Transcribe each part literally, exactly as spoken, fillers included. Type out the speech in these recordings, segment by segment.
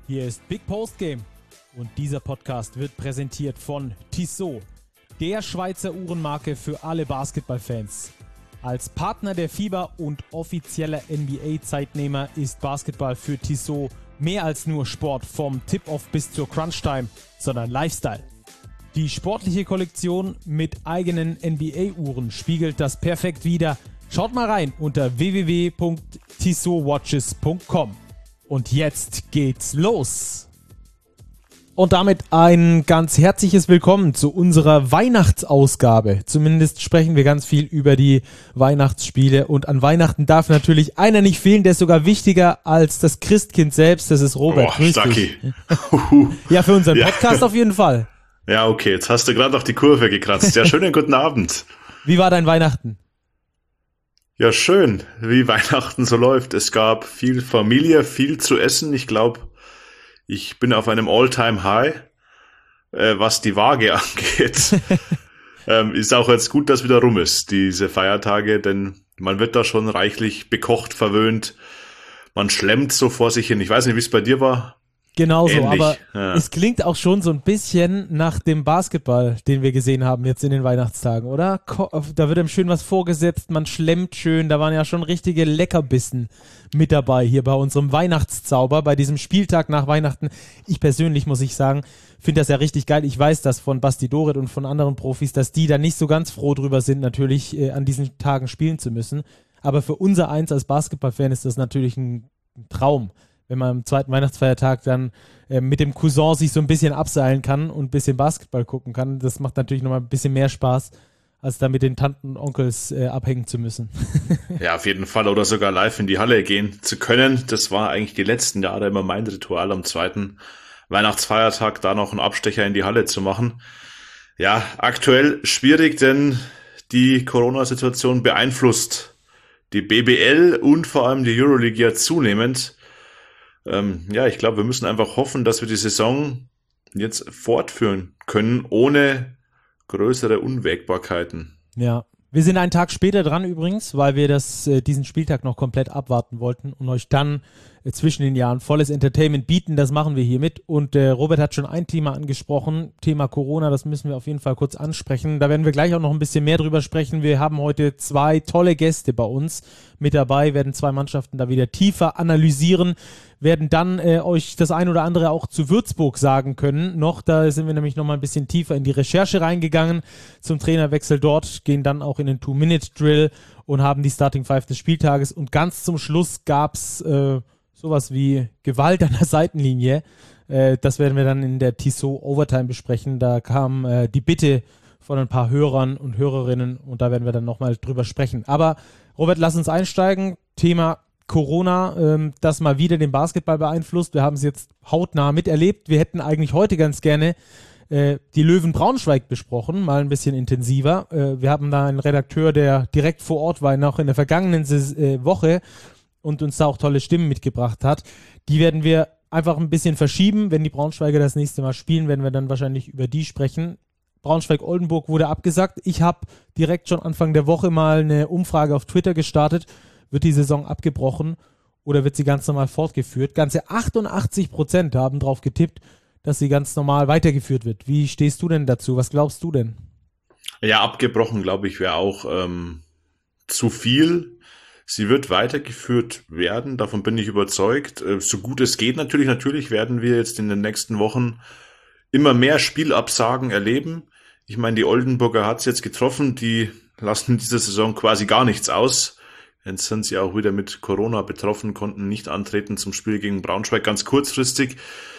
Hier ist Big Post Game und dieser Podcast wird präsentiert von Tissot, der Schweizer Uhrenmarke für alle Basketballfans. Als Partner der FIBA und offizieller N B A-Zeitnehmer ist Basketball für Tissot mehr als nur Sport vom Tip-Off bis zur Crunch-Time, sondern Lifestyle. Die sportliche Kollektion mit eigenen N B A-Uhren spiegelt das perfekt wider. Schaut mal rein unter w w w punkt tissot watches punkt com. Und jetzt geht's los! Und damit ein ganz herzliches Willkommen zu unserer Weihnachtsausgabe. Zumindest sprechen wir ganz viel über die Weihnachtsspiele. Und an Weihnachten darf natürlich einer nicht fehlen, der ist sogar wichtiger als das Christkind selbst. Das ist Robert. Oh, Stucky. Ja, für unseren Podcast ja. Auf jeden Fall. Ja, okay, jetzt hast du gerade noch die Kurve gekratzt. Ja, schönen guten Abend. Wie war dein Weihnachten? Ja, schön, wie Weihnachten so läuft. Es gab viel Familie, viel zu essen. Ich glaube, ich bin auf einem All-Time-High, äh, was die Waage angeht. ähm, ist auch jetzt gut, dass wieder rum ist, diese Feiertage, denn man wird da schon reichlich bekocht, verwöhnt. Man schlemmt so vor sich hin. Ich weiß nicht, wie es bei dir war. Genauso, Ähnlich, aber ja. Es klingt auch schon so ein bisschen nach dem Basketball, den wir gesehen haben jetzt in den Weihnachtstagen, oder? Da wird einem schön was vorgesetzt, man schlemmt schön, da waren ja schon richtige Leckerbissen mit dabei hier bei unserem Weihnachtszauber, bei diesem Spieltag nach Weihnachten. Ich persönlich, muss ich sagen, finde das ja richtig geil. Ich weiß das von Basti Doret und von anderen Profis, dass die da nicht so ganz froh drüber sind, natürlich äh, an diesen Tagen spielen zu müssen. Aber für unser Eins als Basketballfan ist das natürlich ein Traum, wenn man am zweiten Weihnachtsfeiertag dann äh, mit dem Cousin sich so ein bisschen abseilen kann und ein bisschen Basketball gucken kann. Das macht natürlich nochmal ein bisschen mehr Spaß, als da mit den Tanten und Onkels äh, abhängen zu müssen. Ja, auf jeden Fall. Oder sogar live in die Halle gehen zu können. Das war eigentlich die letzten Jahre immer mein Ritual, am zweiten Weihnachtsfeiertag da noch einen Abstecher in die Halle zu machen. Ja, aktuell schwierig, denn die Corona-Situation beeinflusst die B B L und vor allem die Euroleague ja zunehmend. Ähm, ja, ich glaube, wir müssen einfach hoffen, dass wir die Saison jetzt fortführen können, ohne größere Unwägbarkeiten. Ja, wir sind einen Tag später dran übrigens, weil wir das, äh, diesen Spieltag noch komplett abwarten wollten und euch dann äh, zwischen den Jahren volles Entertainment bieten. Das machen wir hiermit. Und äh, Robert hat schon ein Thema angesprochen, Thema Corona, das müssen wir auf jeden Fall kurz ansprechen. Da werden wir gleich auch noch ein bisschen mehr drüber sprechen. Wir haben heute zwei tolle Gäste bei uns mit dabei, werden zwei Mannschaften da wieder tiefer analysieren, werden dann äh, euch das ein oder andere auch zu Würzburg sagen können. Noch, da sind wir nämlich noch mal ein bisschen tiefer in die Recherche reingegangen zum Trainerwechsel dort, gehen dann auch in den Two-Minute-Drill und haben die Starting Five des Spieltages. Und ganz zum Schluss gab's äh, sowas wie Gewalt an der Seitenlinie. Äh, das werden wir dann in der Tissot Overtime besprechen. Da kam äh, die Bitte von ein paar Hörern und Hörerinnen und da werden wir dann nochmal drüber sprechen. Aber Robert, lass uns einsteigen. Thema Corona, ähm, das mal wieder den Basketball beeinflusst. Wir haben es jetzt hautnah miterlebt. Wir hätten eigentlich heute ganz gerne äh, die Löwen Braunschweig besprochen, mal ein bisschen intensiver. Äh, wir haben da einen Redakteur, der direkt vor Ort war, noch in der vergangenen Ses- äh, Woche und uns da auch tolle Stimmen mitgebracht hat. Die werden wir einfach ein bisschen verschieben. Wenn die Braunschweiger das nächste Mal spielen, werden wir dann wahrscheinlich über die sprechen. Braunschweig-Oldenburg wurde abgesagt. Ich habe direkt schon Anfang der Woche mal eine Umfrage auf Twitter gestartet. Wird die Saison abgebrochen oder wird sie ganz normal fortgeführt? Ganze achtundachtzig Prozent haben drauf getippt, dass sie ganz normal weitergeführt wird. Wie stehst du denn dazu? Was glaubst du denn? Ja, abgebrochen, glaube ich, wäre auch ähm, zu viel. Sie wird weitergeführt werden, davon bin ich überzeugt. Äh, so gut es geht natürlich. Natürlich werden wir jetzt in den nächsten Wochen immer mehr Spielabsagen erleben. Ich meine, die Oldenburger hat es jetzt getroffen. Die lassen diese Saison quasi gar nichts aus. Jetzt sind sie auch wieder mit Corona betroffen, konnten nicht antreten zum Spiel gegen Braunschweig, ganz kurzfristig.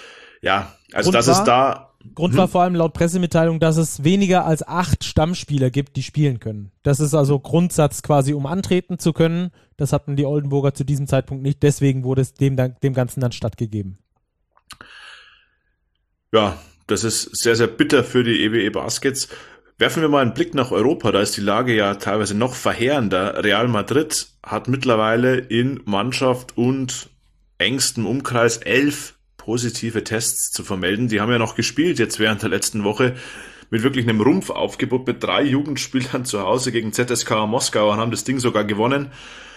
Ja, also Grund das war, ist da... Grund hm? war vor allem laut Pressemitteilung, dass es weniger als acht Stammspieler gibt, die spielen können. Das ist also Grundsatz quasi, um antreten zu können. Das hatten die Oldenburger zu diesem Zeitpunkt nicht, deswegen wurde es dem, dem Ganzen dann stattgegeben. Ja, das ist sehr, sehr bitter für die E W E Baskets. Werfen wir mal einen Blick nach Europa, da ist die Lage ja teilweise noch verheerender. Real Madrid hat mittlerweile in Mannschaft und engstem Umkreis elf positive Tests zu vermelden. Die haben ja noch gespielt jetzt während der letzten Woche mit wirklich einem Rumpfaufgebot mit drei Jugendspielern zu Hause gegen Z S K A Moskau und haben das Ding sogar gewonnen.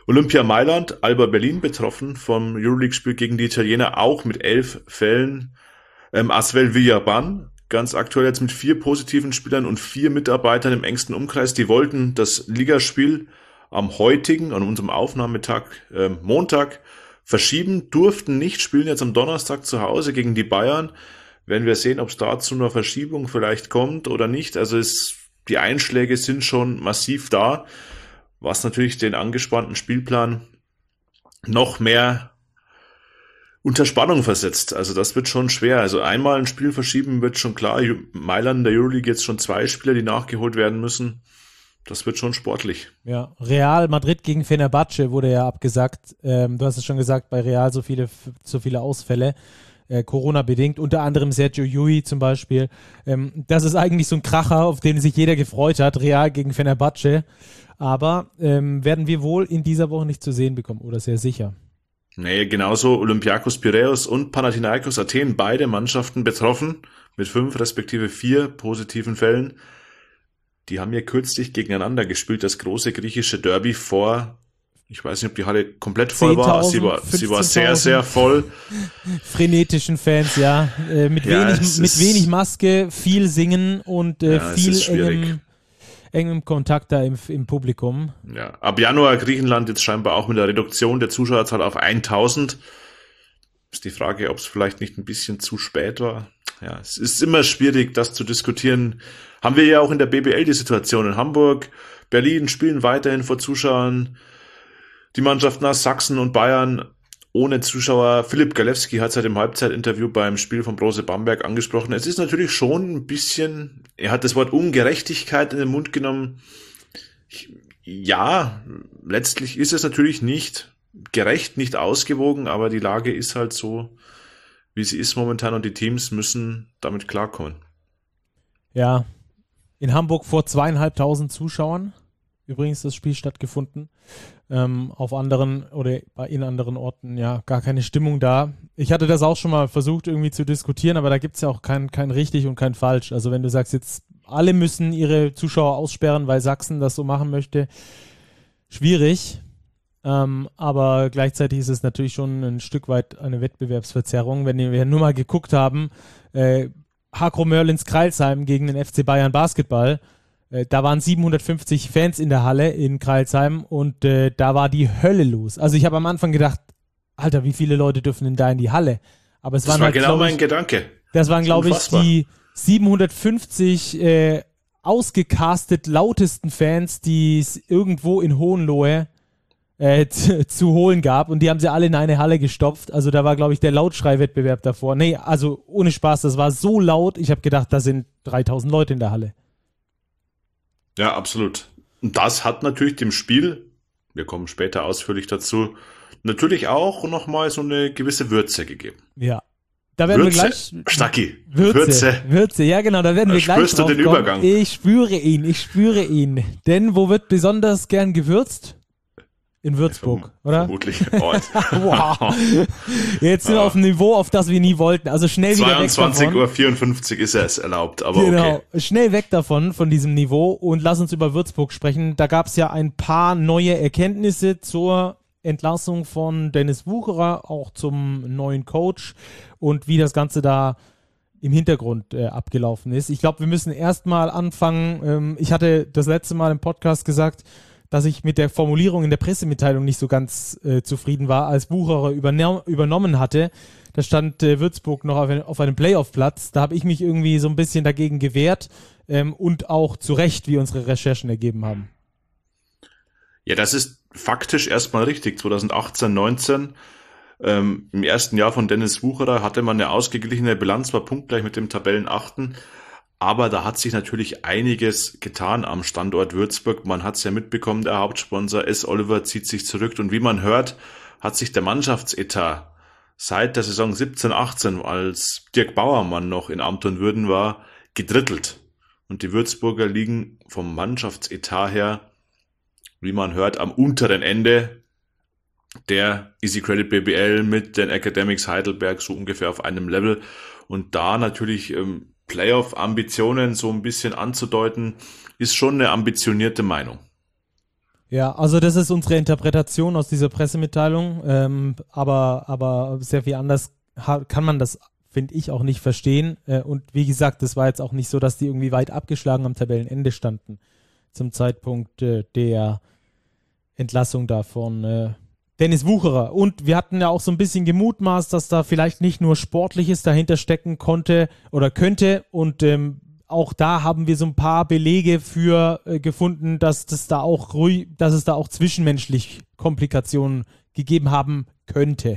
Olympia Mailand, Alba Berlin betroffen vom Euroleague-Spiel gegen die Italiener, auch mit elf Fällen. Ähm, Asvel Villaban, ganz aktuell jetzt mit vier positiven Spielern und vier Mitarbeitern im engsten Umkreis. Die wollten das Ligaspiel am heutigen, an unserem Aufnahmetag, äh, Montag, verschieben, durften nicht, spielen jetzt am Donnerstag zu Hause gegen die Bayern. Werden wir sehen, ob es da zu einer Verschiebung vielleicht kommt oder nicht. Also es, die Einschläge sind schon massiv da, was natürlich den angespannten Spielplan noch mehr unter Spannung versetzt. Also das wird schon schwer. Also einmal ein Spiel verschieben wird schon klar. Mailand in der Euroleague jetzt schon zwei Spieler, die nachgeholt werden müssen. Das wird schon sportlich. Ja, Real Madrid gegen Fenerbahce wurde ja abgesagt. Ähm, du hast es schon gesagt, bei Real so viele, so viele Ausfälle, äh, Corona-bedingt, unter anderem Sergio Llull zum Beispiel. Ähm, das ist eigentlich so ein Kracher, auf den sich jeder gefreut hat, Real gegen Fenerbahce. Aber ähm, werden wir wohl in dieser Woche nicht zu sehen bekommen, oder sehr sicher. Nee, genauso Olympiakos Piräus und Panathinaikos Athen, beide Mannschaften betroffen, mit fünf respektive vier positiven Fällen. Die haben ja kürzlich gegeneinander gespielt, das große griechische Derby vor, ich weiß nicht, ob die Halle komplett voll war, sie war, sie war sehr, sehr voll. Frenetischen Fans, ja, äh, mit, ja, wenig, mit wenig Maske, viel singen und äh, ja, viel engem, engem Kontakt da im, im Publikum. Ja, ab Januar Griechenland jetzt scheinbar auch mit der Reduktion der Zuschauerzahl auf eintausend. Ist die Frage, ob es vielleicht nicht ein bisschen zu spät war. Ja, es ist immer schwierig, das zu diskutieren. Haben wir ja auch in der B B L die Situation in Hamburg. Berlin spielen weiterhin vor Zuschauern. Die Mannschaften aus Sachsen und Bayern ohne Zuschauer. Philipp Galewski hat es halt im Halbzeitinterview beim Spiel von Brose Bamberg angesprochen. Es ist natürlich schon ein bisschen, er hat das Wort Ungerechtigkeit in den Mund genommen. Ja, letztlich ist es natürlich nicht gerecht, nicht ausgewogen, aber die Lage ist halt so, wie sie ist momentan und die Teams müssen damit klarkommen. Ja, in Hamburg vor zweieinhalbtausend Zuschauern übrigens das Spiel stattgefunden. Ähm, auf anderen oder in anderen Orten ja gar keine Stimmung da. Ich hatte das auch schon mal versucht irgendwie zu diskutieren, aber da gibt es ja auch kein, kein richtig und kein falsch. Also wenn du sagst, jetzt alle müssen ihre Zuschauer aussperren, weil Sachsen das so machen möchte, schwierig. Ähm, aber gleichzeitig ist es natürlich schon ein Stück weit eine Wettbewerbsverzerrung. Wenn wir nur mal geguckt haben, äh, Hakro Mörlins Crailsheim gegen den F C Bayern Basketball, äh, da waren siebenhundertfünfzig Fans in der Halle in Crailsheim und äh, da war die Hölle los. Also ich habe am Anfang gedacht, Alter, wie viele Leute dürfen denn da in die Halle? Aber es das waren war halt, genau ich, mein Gedanke. Das waren, glaube ich, die siebenhundertfünfzig äh, ausgecastet lautesten Fans, die es irgendwo in Hohenlohe Äh, zu, zu holen gab und die haben sie alle in eine Halle gestopft. Also da war, glaube ich, der Lautschrei-Wettbewerb davor. Nee, also ohne Spaß, das war so laut, ich habe gedacht, da sind dreitausend Leute in der Halle. Ja, absolut. Und das hat natürlich dem Spiel, wir kommen später ausführlich dazu, natürlich auch nochmal so eine gewisse Würze gegeben. Ja. Da werden Würze, wir gleich. Stacki. Würze, Würze. Würze, ja genau, da werden Da wir gleich spürst du drauf den kommen. Übergang. Ich spüre ihn, ich spüre ihn. Denn wo wird besonders gern gewürzt? In Würzburg, Verm- oder? Vermutlich. Oh. Wow. Jetzt sind wir auf einem Niveau, auf das wir nie wollten. Also schnell wieder weg davon. zweiundzwanzig Uhr vierundfünfzig ist es erlaubt, aber genau. okay. Schnell weg davon, von diesem Niveau und lass uns über Würzburg sprechen. Da gab es ja ein paar neue Erkenntnisse zur Entlassung von Dennis Wucherer, auch zum neuen Coach und wie das Ganze da im Hintergrund äh, abgelaufen ist. Ich glaube, wir müssen erstmal anfangen. Ähm, ich hatte das letzte Mal im Podcast gesagt, dass ich mit der Formulierung in der Pressemitteilung nicht so ganz äh, zufrieden war, als Wucherer überne- übernommen hatte. Da stand äh, Würzburg noch auf, ein, auf einem Playoff-Platz. Da habe ich mich irgendwie so ein bisschen dagegen gewehrt ähm, und auch zu Recht, wie unsere Recherchen ergeben haben. Ja, das ist faktisch erstmal richtig. zwanzig achtzehn, neunzehn, ähm, im ersten Jahr von Dennis Wucherer hatte man eine ausgeglichene Bilanz, war punktgleich mit dem Tabellenachten. Aber da hat sich natürlich einiges getan am Standort Würzburg. Man hat es ja mitbekommen, der Hauptsponsor S. Oliver zieht sich zurück. Und wie man hört, hat sich der Mannschaftsetat seit der Saison siebzehn achtzehn, als Dirk Bauermann noch in Amt und Würden war, gedrittelt. Und die Würzburger liegen vom Mannschaftsetat her, wie man hört, am unteren Ende der Easy Credit B B L mit den Academics Heidelberg so ungefähr auf einem Level. Und da natürlich ähm, Playoff-Ambitionen so ein bisschen anzudeuten, ist schon eine ambitionierte Meinung. Ja, also das ist unsere Interpretation aus dieser Pressemitteilung, ähm, aber, aber sehr viel anders ha- kann man das, finde ich, auch nicht verstehen. Äh, und wie gesagt, das war jetzt auch nicht so, dass die irgendwie weit abgeschlagen am Tabellenende standen zum Zeitpunkt äh, der Entlassung da von äh, Dennis Wucherer. Und wir hatten ja auch so ein bisschen gemutmaßt, dass da vielleicht nicht nur Sportliches dahinter stecken konnte oder könnte. Und ähm, auch da haben wir so ein paar Belege für äh, gefunden, dass das da auch ruhig, dass es da auch zwischenmenschlich Komplikationen gegeben haben könnte.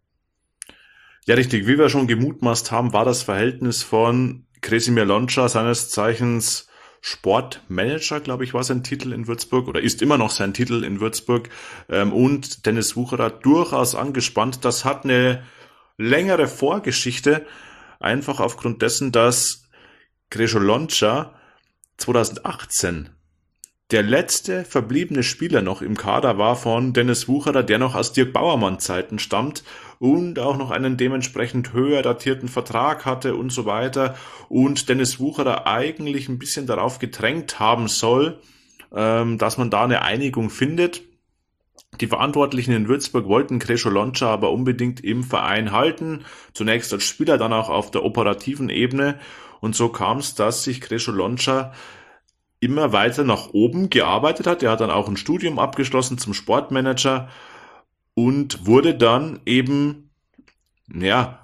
Ja, richtig. Wie wir schon gemutmaßt haben, war das Verhältnis von Kresimir Lonča, seines Zeichens Sportmanager, glaube ich, war sein Titel in Würzburg oder ist immer noch sein Titel in Würzburg, ähm, und Dennis Wucherer durchaus angespannt. Das hat eine längere Vorgeschichte, einfach aufgrund dessen, dass Krešo Lonča zweitausendachtzehn der letzte verbliebene Spieler noch im Kader war von Dennis Wucherer, der noch aus Dirk Bauermann-Zeiten stammt und auch noch einen dementsprechend höher datierten Vertrag hatte und so weiter. Und Dennis Wucherer eigentlich ein bisschen darauf gedrängt haben soll, ähm, dass man da eine Einigung findet. Die Verantwortlichen in Würzburg wollten Krešo Lonča aber unbedingt im Verein halten, zunächst als Spieler, dann auch auf der operativen Ebene. Und so kam es, dass sich Krešo Lonča immer weiter nach oben gearbeitet hat. Er hat dann auch ein Studium abgeschlossen zum Sportmanager und wurde dann eben, ja,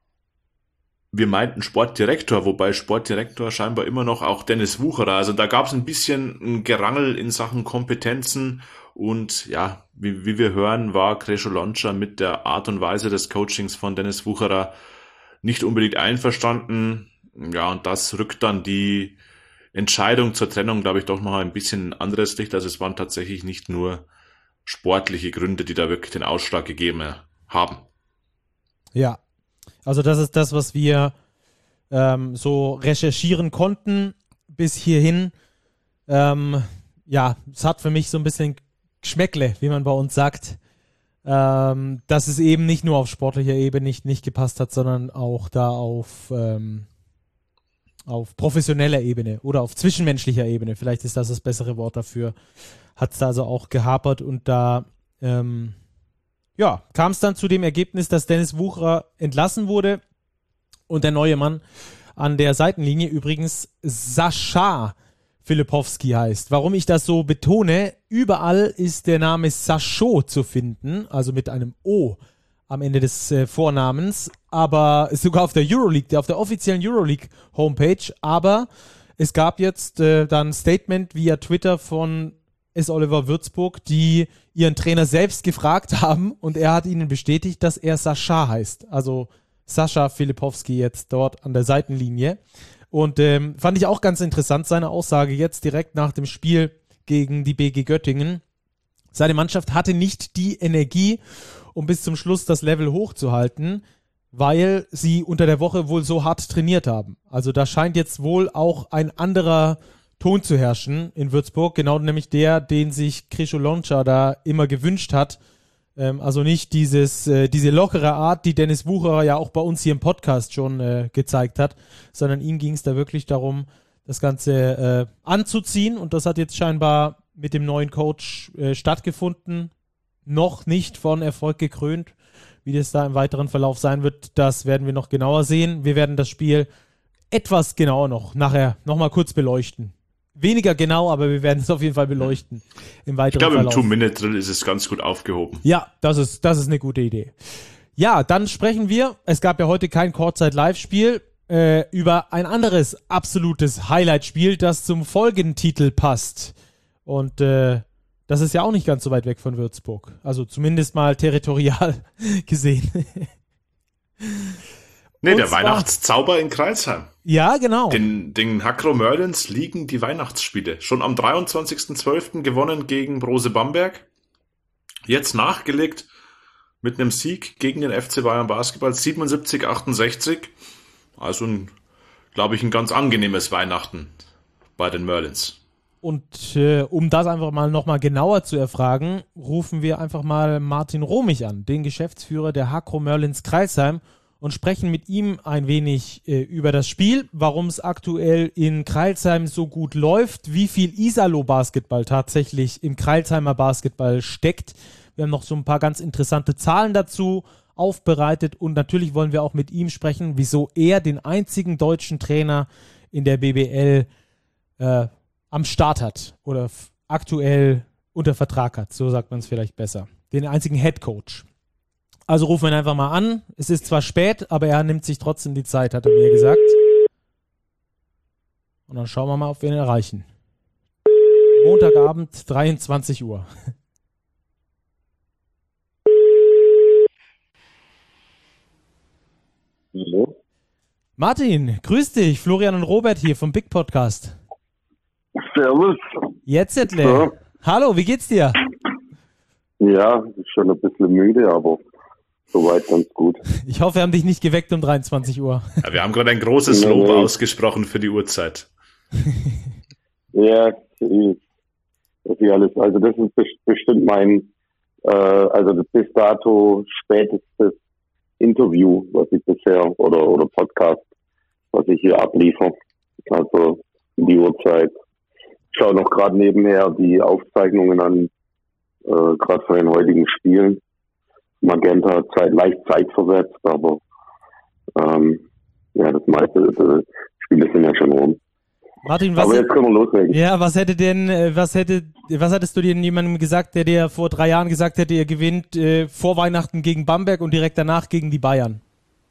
wir meinten Sportdirektor, wobei Sportdirektor scheinbar immer noch auch Dennis Wucherer. Also da gab es ein bisschen ein Gerangel in Sachen Kompetenzen und ja, wie, wie wir hören, war Krešo Lonča mit der Art und Weise des Coachings von Dennis Wucherer nicht unbedingt einverstanden. Ja, und das rückt dann die Entscheidung zur Trennung, glaube ich, doch noch ein bisschen in ein anderes Licht. Also es waren tatsächlich nicht nur sportliche Gründe, die da wirklich den Ausschlag gegeben haben. Ja, also das ist das, was wir ähm, so recherchieren konnten bis hierhin. Ähm, ja, es hat für mich so ein bisschen Geschmäckle, wie man bei uns sagt, ähm, dass es eben nicht nur auf sportlicher Ebene nicht, nicht gepasst hat, sondern auch da auf ähm, auf professioneller Ebene oder auf zwischenmenschlicher Ebene, vielleicht ist das das bessere Wort dafür, hat es da also auch gehapert und da ähm, ja, kam es dann zu dem Ergebnis, dass Dennis Wucherer entlassen wurde und der neue Mann an der Seitenlinie übrigens Sascha Filipowski heißt. Warum ich das so betone, überall ist der Name Sascho zu finden, also mit einem O am Ende des äh, Vornamens, aber sogar auf der Euroleague, auf der offiziellen Euroleague-Homepage, aber es gab jetzt äh, dann ein Statement via Twitter von S. Oliver Würzburg, die ihren Trainer selbst gefragt haben und er hat ihnen bestätigt, dass er Sascha heißt, also Sascha Filipowski jetzt dort an der Seitenlinie und ähm, fand ich auch ganz interessant, seine Aussage jetzt direkt nach dem Spiel gegen die B G Göttingen. Seine Mannschaft hatte nicht die Energie, um bis zum Schluss das Level hochzuhalten, weil sie unter der Woche wohl so hart trainiert haben. Also da scheint jetzt wohl auch ein anderer Ton zu herrschen in Würzburg, genau nämlich der, den sich Krešo Lonča da immer gewünscht hat. Ähm, also nicht dieses, äh, diese lockere Art, die Dennis Wucherer ja auch bei uns hier im Podcast schon äh, gezeigt hat, sondern ihm ging es da wirklich darum, das Ganze äh, anzuziehen und das hat jetzt scheinbar mit dem neuen Coach äh, stattgefunden. Noch nicht von Erfolg gekrönt. Wie das da im weiteren Verlauf sein wird, das werden wir noch genauer sehen. Wir werden das Spiel etwas genauer noch nachher nochmal kurz beleuchten. Weniger genau, aber wir werden es auf jeden Fall beleuchten im weiteren Verlauf. Ich glaube, im Two-Minute-Drill ist es ganz gut aufgehoben. Ja, das ist, das ist eine gute Idee. Ja, dann sprechen wir, es gab ja heute kein Courtside-Live-Spiel, äh, über ein anderes absolutes Highlight-Spiel, das zum Folgentitel passt. Und äh, das ist ja auch nicht ganz so weit weg von Würzburg. Also zumindest mal territorial gesehen. Nee, der Weihnachtszauber in Crailsheim. Ja, genau. Den, den Hakro Merlins liegen die Weihnachtsspiele. Schon am dreiundzwanzigsten zwölften gewonnen gegen Brose Bamberg. Jetzt nachgelegt mit einem Sieg gegen den F C Bayern Basketball siebenundsiebzig achtundsechzig. Also, ein, glaube ich, ein ganz angenehmes Weihnachten bei den Merlins. Und äh, um das einfach mal nochmal genauer zu erfragen, rufen wir einfach mal Martin Romich an, den Geschäftsführer der Hakro Merlins Crailsheim, und sprechen mit ihm ein wenig äh, über das Spiel, warum es aktuell in Crailsheim so gut läuft, wie viel Iserlohn-Basketball tatsächlich im Crailsheimer Basketball steckt. Wir haben noch so ein paar ganz interessante Zahlen dazu aufbereitet und natürlich wollen wir auch mit ihm sprechen, wieso er den einzigen deutschen Trainer in der B B L äh, am Start hat oder f- aktuell unter Vertrag hat, so sagt man es vielleicht besser. Den einzigen Head Coach. Also rufen wir ihn einfach mal an. Es ist zwar spät, aber er nimmt sich trotzdem die Zeit, hat er mir gesagt. Und dann schauen wir mal, ob wir ihn erreichen. Montagabend, dreiundzwanzig Uhr. Hallo. Martin, grüß dich. Florian und Robert hier vom Big Podcast. Servus. Jetzt, Ettle. Ja. Hallo, wie geht's dir? Ja, schon ein bisschen müde, aber soweit ganz gut. Ich hoffe, wir haben dich nicht geweckt um dreiundzwanzig Uhr. Ja, wir haben gerade ein großes Lob nee, nee. ausgesprochen für die Uhrzeit. Ja, das ist alles. Also das ist bestimmt mein, äh, also das bis dato spätestes Interview, was ich bisher, oder oder Podcast, was ich hier abliefere. Also die Uhrzeit. Ich schaue noch gerade nebenher die Aufzeichnungen an, äh, gerade von den heutigen Spielen. Magenta Zeit, leicht zeitversetzt, aber ähm, ja, das meiste das Spiele sind ja schon rum. Martin, was aber jetzt können wir loslegen. Ja, was hätte denn, was hätte, was hattest du denn jemandem gesagt, der dir vor drei Jahren gesagt hätte, ihr gewinnt äh, vor Weihnachten gegen Bamberg und direkt danach gegen die Bayern?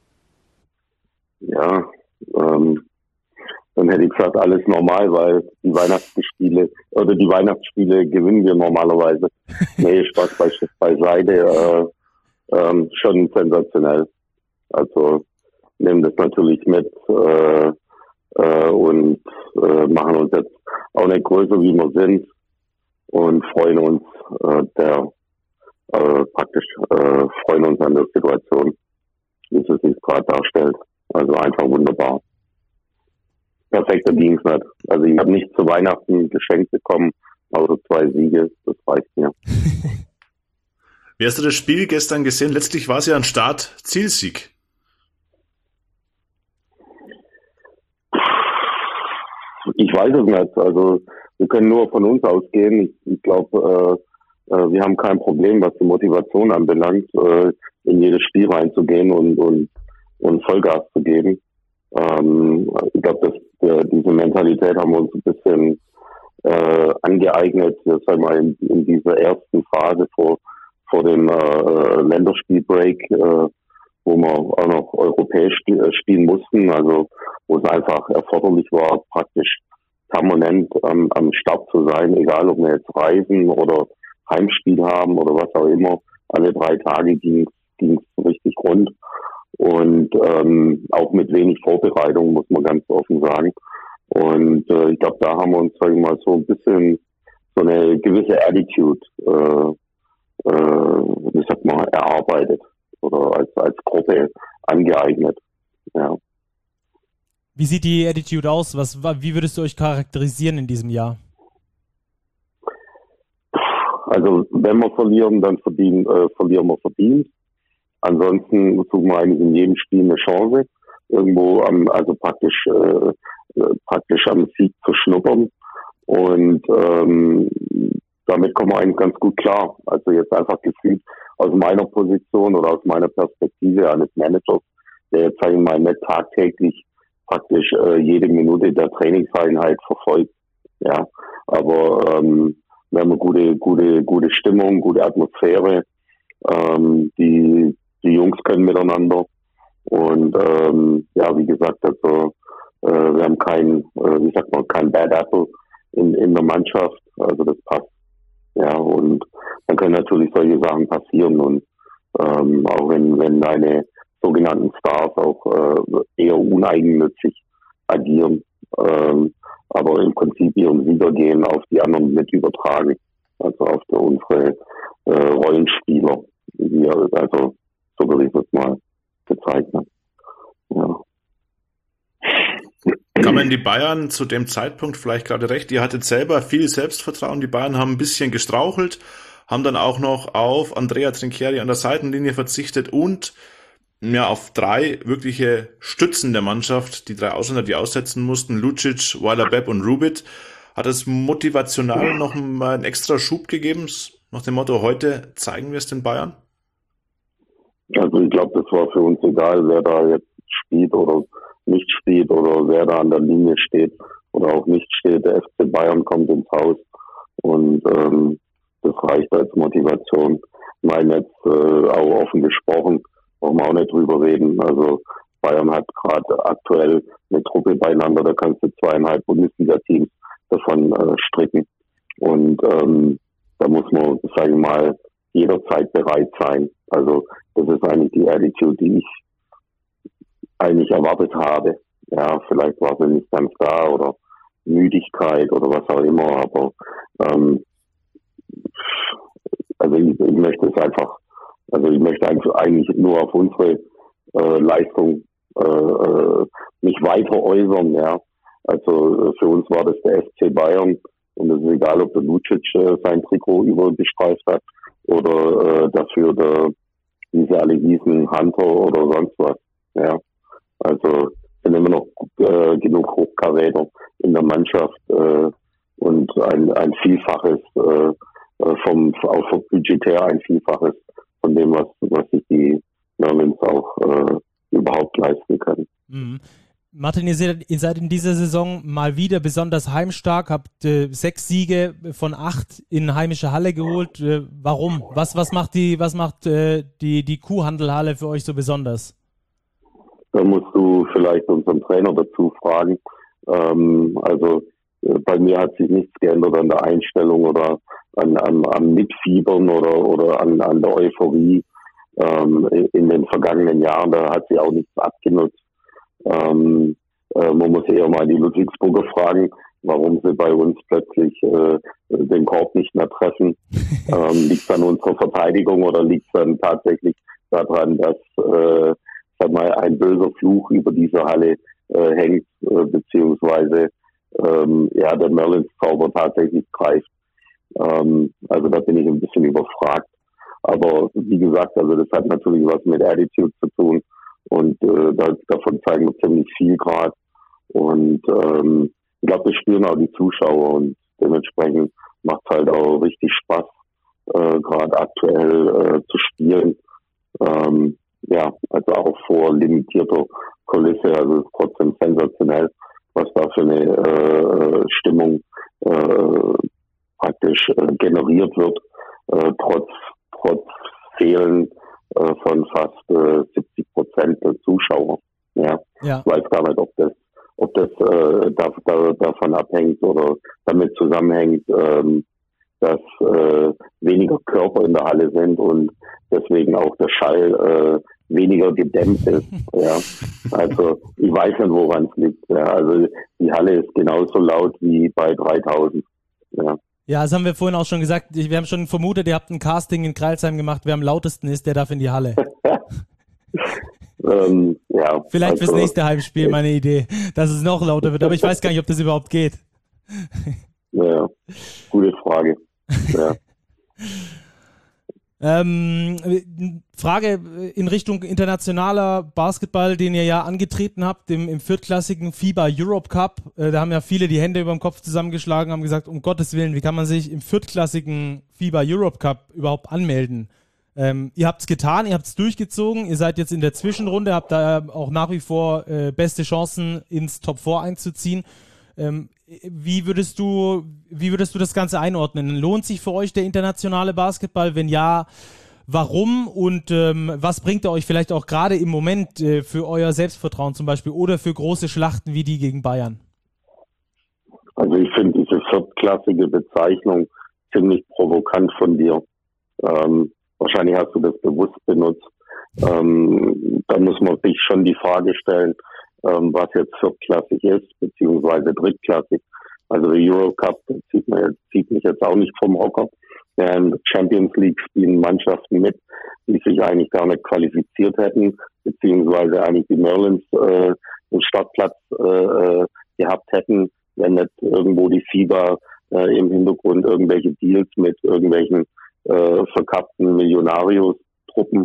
Ja, ähm, dann hätte ich gesagt, alles normal, weil die Weihnachtsspiele oder die Weihnachtsspiele gewinnen wir normalerweise. Nee, Spaß bei, beiseite, äh, ähm, schon sensationell. Also nehmen das natürlich mit äh, äh, und äh, machen uns jetzt auch nicht größer, wie wir sind und freuen uns äh, der äh, praktisch äh, freuen uns an der Situation, wie es sich gerade darstellt. Also einfach wunderbar. Perfekter Dienstag. Also ich habe nicht zu Weihnachten geschenkt bekommen, außer zwei Siege. Das reicht mir. Wie hast du das Spiel gestern gesehen? Letztlich war es ja ein Start-Zielsieg. Ich weiß es nicht. Also wir können nur von uns ausgehen. Ich, ich glaube, äh, äh, wir haben kein Problem, was die Motivation anbelangt, äh, in jedes Spiel reinzugehen und, und, und Vollgas zu geben. Ähm, ich glaube, äh, diese Mentalität haben wir uns ein bisschen äh, angeeignet, sagen wir mal, in, in dieser ersten Phase vor vor dem äh, Länderspielbreak, äh, wo wir auch noch europäisch sp- spielen mussten, also wo es einfach erforderlich war, praktisch permanent ähm, am Start zu sein, egal ob wir jetzt Reisen oder Heimspiel haben oder was auch immer. Alle drei Tage ging es richtig rund und ähm, auch mit wenig Vorbereitung, muss man ganz offen sagen. Und äh, ich glaube, da haben wir uns, sag ich mal, so ein bisschen so eine gewisse Attitude äh, äh, wie sagt man, erarbeitet oder als, als Gruppe angeeignet. Ja. Wie sieht die Attitude aus? Was, wie würdest du euch charakterisieren in diesem Jahr? Also wenn wir verlieren, dann verdienen, äh, verlieren wir verdient. Ansonsten suchen wir eigentlich in jedem Spiel eine Chance, irgendwo am, also praktisch äh, praktisch am Sieg zu schnuppern. Und ähm, damit kommen wir eigentlich ganz gut klar. Also jetzt einfach gefühlt aus meiner Position oder aus meiner Perspektive eines Managers, der jetzt, sagen wir mal, nicht tagtäglich praktisch äh, jede Minute der Trainingseinheit verfolgt. Ja, aber ähm, wir haben eine gute, gute, gute Stimmung, gute Atmosphäre. Ähm, die, die Jungs können miteinander. Und ähm, ja, wie gesagt, also äh, wir haben kein, äh, wie sagt man, kein Bad Apple in, in der Mannschaft. Also das passt. Ja, und dann können natürlich solche Sachen passieren und ähm, auch wenn wenn deine sogenannten Stars auch äh, eher uneigennützig agieren, ähm, aber im Prinzip ihren Wiedergehen auf die anderen mit übertragen, also auf der, unsere äh, Rollenspieler, die, also so würde ich das mal bezeichnen. Ja. Kamen die Bayern zu dem Zeitpunkt vielleicht gerade recht? Ihr hattet selber viel Selbstvertrauen. Die Bayern haben ein bisschen gestrauchelt, haben dann auch noch auf Andrea Trinchieri an der Seitenlinie verzichtet und ja auf drei wirkliche Stützen der Mannschaft, die drei Ausländer, die aussetzen mussten, Lucic, Weiler-Bepp und Rubit. Hat es motivational noch mal einen extra Schub gegeben, nach dem Motto, heute zeigen wir es den Bayern? Also ich glaube, das war für uns egal, wer da jetzt spielt oder nicht spielt oder wer da an der Linie steht oder auch nicht steht. Der F C Bayern kommt ins Haus und ähm, das reicht als Motivation. Ich meine jetzt äh, auch offen gesprochen, brauchen wir auch nicht drüber reden. Also Bayern hat gerade aktuell eine Truppe beieinander, da kannst du zweieinhalb Bundesliga-Teams davon äh, stricken. Und ähm, da muss man, sage ich mal, jederzeit bereit sein. Also das ist eigentlich die Attitude, die ich eigentlich erwartet habe. Ja, vielleicht war sie nicht ganz da oder Müdigkeit oder was auch immer, aber ähm, also ich, ich möchte es einfach, also ich möchte eigentlich nur auf unsere äh, Leistung äh, mich weiter äußern, ja. Also für uns war das der F C Bayern und es ist egal, ob der Lucic äh, sein Trikot übergestreift hat oder äh, dafür der, wie sie alle hießen, Hunter oder sonst was, ja. Also sind immer noch äh, genug Hochkaräter in der Mannschaft äh, und ein, ein Vielfaches äh, vom auch vom budgetär ein Vielfaches von dem, was was sich die Marlins auch äh, überhaupt leisten können. Mhm. Martin, ihr seid, ihr seid in dieser Saison mal wieder besonders heimstark, habt äh, sechs Siege von acht in heimische Halle geholt. Äh, warum? Was was macht die was macht äh, die die Kuhhandelhalle für euch so besonders? Da musst du vielleicht unseren Trainer dazu fragen. Ähm, also äh, bei mir hat sich nichts geändert an der Einstellung oder an, an, an Mitfiebern oder, oder an, an der Euphorie ähm, in den vergangenen Jahren. Da hat sie auch nichts abgenutzt. Ähm, äh, man muss eher mal die Ludwigsburger fragen, warum sie bei uns plötzlich äh, den Korb nicht mehr treffen. Ähm, liegt es an unserer Verteidigung oder liegt es dann tatsächlich daran, dass äh, sag mal, ein böser Fluch über diese Halle äh, hängt, äh, beziehungsweise ähm, ja, der Merlins-Zauber tatsächlich greift. Ähm, also da bin ich ein bisschen überfragt. Aber wie gesagt, also das hat natürlich was mit Attitude zu tun und äh, das, davon zeigen wir ziemlich viel gerade. Und ähm, ich glaube, das spüren auch die Zuschauer und dementsprechend macht es halt auch richtig Spaß, äh, gerade aktuell äh, zu spielen. Ähm, ja, also auch vor limitierter Kulisse, also es ist trotzdem sensationell, was da für eine äh, Stimmung äh, praktisch äh, generiert wird, äh, trotz trotz Fehlen äh, von fast äh, siebzig Prozent der Zuschauer. Ja, ja. Ich weiß gar nicht, ob das ob das äh, da, da, davon abhängt oder damit zusammenhängt, ähm, dass äh, weniger Körper in der Halle sind und deswegen auch der Schall äh, weniger gedämmt ist. Ja, also ich weiß nicht, woran es liegt. Ja, also die Halle ist genauso laut wie bei dreitausend. Ja. Ja, das haben wir vorhin auch schon gesagt. Wir haben schon vermutet, ihr habt ein Casting in Crailsheim gemacht, wer am lautesten ist, der darf in die Halle. ähm, ja, Vielleicht also, fürs nächste Heimspiel meine Idee, dass es noch lauter wird, aber ich weiß gar nicht, ob das überhaupt geht. Ja, gute Frage. Ja. ähm, Frage in Richtung internationaler Basketball, den ihr ja angetreten habt im, im viertklassigen FIBA Europe Cup. Äh, da haben ja viele die Hände über dem Kopf zusammengeschlagen, haben gesagt, um Gottes Willen, wie kann man sich im viertklassigen FIBA Europe Cup überhaupt anmelden? Ähm, ihr habt es getan, ihr habt es durchgezogen, ihr seid jetzt in der Zwischenrunde, habt da auch nach wie vor äh, beste Chancen ins Top vier einzuziehen. Ähm, wie würdest du, wie würdest du das Ganze einordnen? Lohnt sich für euch der internationale Basketball? Wenn ja, warum und ähm, was bringt er euch vielleicht auch gerade im Moment äh, für euer Selbstvertrauen zum Beispiel oder für große Schlachten wie die gegen Bayern? Also ich finde diese viertklassige Bezeichnung ziemlich provokant von dir. Ähm, wahrscheinlich hast du das bewusst benutzt. Ähm, da muss man sich schon die Frage stellen, ähm, was jetzt viertklassig ist, beziehungsweise drittklassig. Also der Eurocup zieht, man, zieht mich jetzt auch nicht vom Hocker. Ja, in der Champions League spielen Mannschaften mit, die sich eigentlich gar nicht qualifiziert hätten, beziehungsweise eigentlich die Merlins äh, einen Startplatz äh, gehabt hätten, wenn nicht irgendwo die FIBA äh, im Hintergrund irgendwelche Deals mit irgendwelchen äh, verkappten Millionarios-Truppen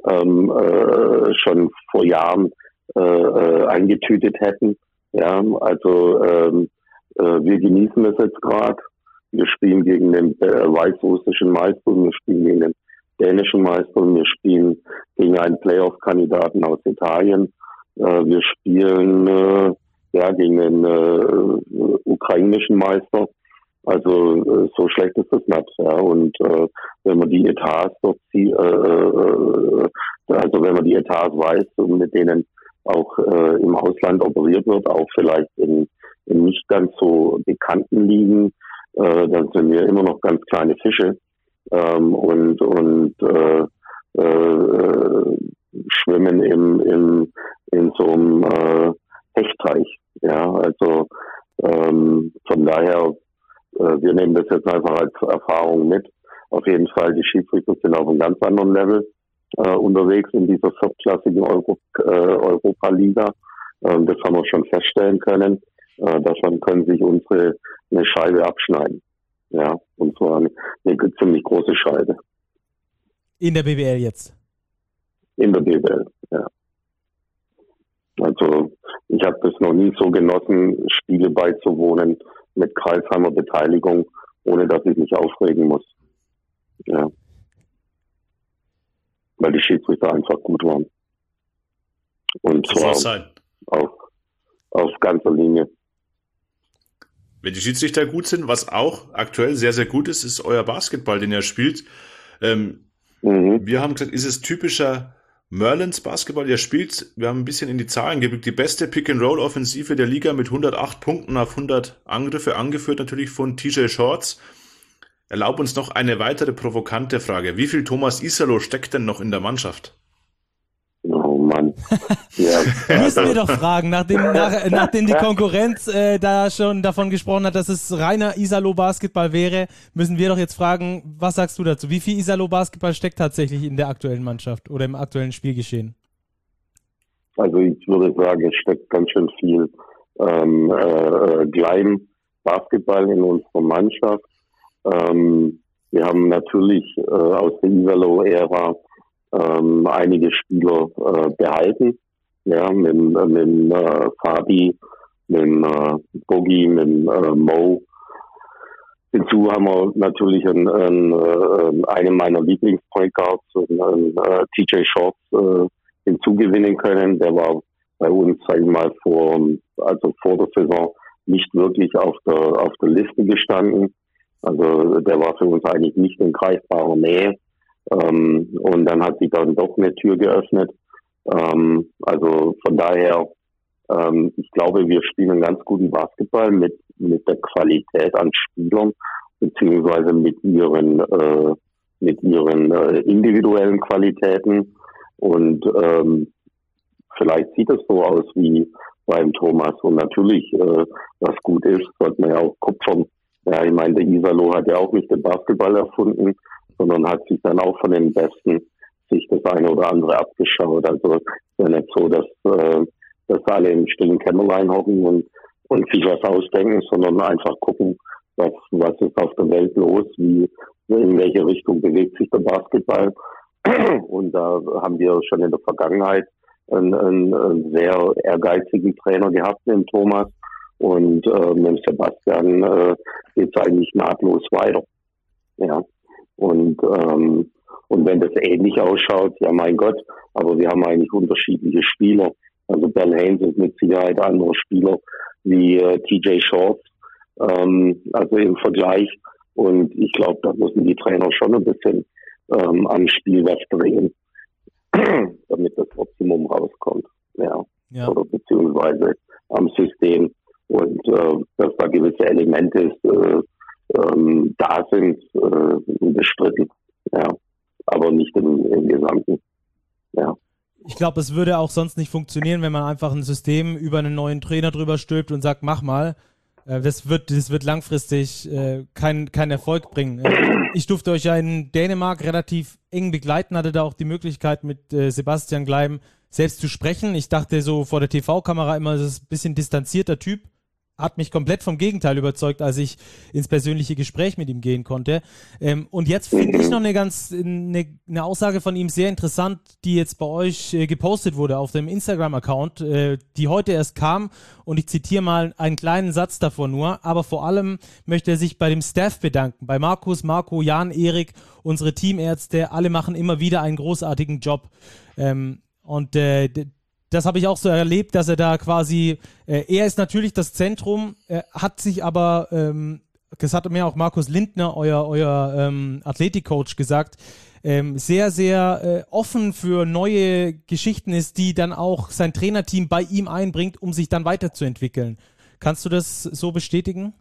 ähm, äh, schon vor Jahren äh, äh, eingetütet hätten. Ja, also ähm, äh, wir genießen das jetzt gerade. Wir spielen gegen den äh, weißrussischen Meister, wir spielen gegen den dänischen Meister, wir spielen gegen einen Playoff-Kandidaten aus Italien. Äh, wir spielen äh, ja gegen den äh, ukrainischen Meister. Also äh, so schlecht ist das nicht. Ja. Und äh, wenn man die Etats dort sieht, äh, äh, also wenn man die Etats weiß und mit denen auch äh, im Ausland operiert wird, auch vielleicht in, in nicht ganz so bekannten Ligen, äh, dann sind wir immer noch ganz kleine Fische ähm, und und äh, äh, schwimmen im, im in so einem äh, Hechtteich. Ja, also ähm, von daher, äh, wir nehmen das jetzt einfach als Erfahrung mit. Auf jeden Fall, die Schiedsrichter sind auf einem ganz anderen Level äh, unterwegs in dieser viertklassigen Euro, äh, Europa-Liga. Ähm, das haben wir schon feststellen können. Äh, davon können sich unsere eine Scheibe abschneiden. Ja, und zwar eine, eine ziemlich große Scheibe. In der B B L jetzt? In der B B L, ja. Also ich habe das noch nie so genossen, Spiele beizuwohnen mit Crailsheimer Beteiligung, ohne dass ich mich aufregen muss. Ja. Weil die Schiedsrichter einfach gut waren. Und so zwar sein. Auf, auf ganzer Linie. Wenn die Schiedsrichter gut sind, was auch aktuell sehr, sehr gut ist, ist euer Basketball, den ihr spielt. Ähm, mhm. Wir haben gesagt, ist es typischer Merlins Basketball, ihr spielt, wir haben ein bisschen in die Zahlen geblickt, die beste Pick-and-Roll-Offensive der Liga mit hundertacht Punkten auf hundert Angriffe, angeführt natürlich von T J Shorts. Erlaub uns noch eine weitere provokante Frage. Wie viel Thomas Iserloh steckt denn noch in der Mannschaft? Oh Mann. Ja, müssen wir doch fragen, nachdem, nach, nachdem die Konkurrenz äh, da schon davon gesprochen hat, dass es reiner Iserloh-Basketball wäre, müssen wir doch jetzt fragen, was sagst du dazu? Wie viel Iserloh-Basketball steckt tatsächlich in der aktuellen Mannschaft oder im aktuellen Spielgeschehen? Also ich würde sagen, es steckt ganz schön viel ähm, äh, Gleim-Basketball in unserer Mannschaft. Ähm, wir haben natürlich äh, aus der Iserloh-Ära Ähm, einige Spieler äh, behalten, ja, mit, mit äh, Fabi, mit äh, Boogie, mit äh, Mo. Hinzu haben wir natürlich einen, einen, äh, einen meiner Lieblings-Point Guards, einen, äh, T J Shorts, äh, hinzugewinnen können. Der war bei uns, sag ich mal, vor, also vor der Saison nicht wirklich auf der, auf der Liste gestanden. Also der war für uns eigentlich nicht in greifbarer Nähe. Ähm, und dann hat sich dann doch eine Tür geöffnet. Ähm, also von daher, ähm, ich glaube, wir spielen einen ganz guten Basketball mit mit der Qualität an Spielern beziehungsweise mit ihren äh, mit ihren äh, individuellen Qualitäten. Und ähm, vielleicht sieht es so aus wie beim Thomas. Und natürlich, äh, was gut ist, sollte man ja auch kupfern. Ja, ich meine, der Iserloh hat ja auch nicht den Basketball erfunden, sondern hat sich dann auch von den Besten sich das eine oder andere abgeschaut. Also es ist ja nicht so, dass, äh, dass alle im stillen Kämmerlein hocken und, und sich was ausdenken, sondern einfach gucken, was, was ist auf der Welt los, wie, in welche Richtung bewegt sich der Basketball. Und da haben wir schon in der Vergangenheit einen, einen, einen sehr ehrgeizigen Trainer gehabt, den Thomas. Und äh, mit Sebastian äh, geht es eigentlich nahtlos weiter. Ja. Und ähm, und wenn das ähnlich ausschaut, ja mein Gott, aber wir haben eigentlich unterschiedliche Spieler. Also Ben Haynes ist mit Sicherheit ein anderer Spieler wie äh, T J Shorts, ähm, also im Vergleich. Und ich glaube, da müssen die Trainer schon ein bisschen ähm, am Spiel was drehen, damit das Optimum rauskommt. Ja. Ja. Oder beziehungsweise am System. Und äh, dass da gewisse Elemente äh, ähm, da sind, äh, bestritten. Ja. Aber nicht im, im Gesamten. Ja. Ich glaube, es würde auch sonst nicht funktionieren, wenn man einfach ein System über einen neuen Trainer drüber stülpt und sagt, mach mal. Äh, das wird, das wird langfristig äh, keinen kein Erfolg bringen. Äh, ich durfte euch ja in Dänemark relativ eng begleiten, hatte da auch die Möglichkeit, mit äh, Sebastian Gleim selbst zu sprechen. Ich dachte so vor der T V-Kamera immer, das ist ein bisschen distanzierter Typ. hat mich komplett vom Gegenteil überzeugt, als ich ins persönliche Gespräch mit ihm gehen konnte. Ähm, und jetzt finde ich noch eine ganz eine, eine Aussage von ihm sehr interessant, die jetzt bei euch äh, gepostet wurde auf dem Instagram-Account, äh, die heute erst kam. Und ich zitiere mal einen kleinen Satz davon nur. Aber vor allem möchte er sich bei dem Staff bedanken. Bei Markus, Marco, Jan, Erik, unsere Teamärzte. Alle machen immer wieder einen großartigen Job. Ähm, und äh, das habe ich auch so erlebt, dass er da quasi, äh, er ist natürlich das Zentrum, äh, hat sich aber, ähm, das hat mir auch Markus Lindner, euer, euer ähm, Athletikcoach, gesagt, ähm, sehr, sehr äh, offen für neue Geschichten ist, die dann auch sein Trainerteam bei ihm einbringt, um sich dann weiterzuentwickeln. Kannst du das so bestätigen?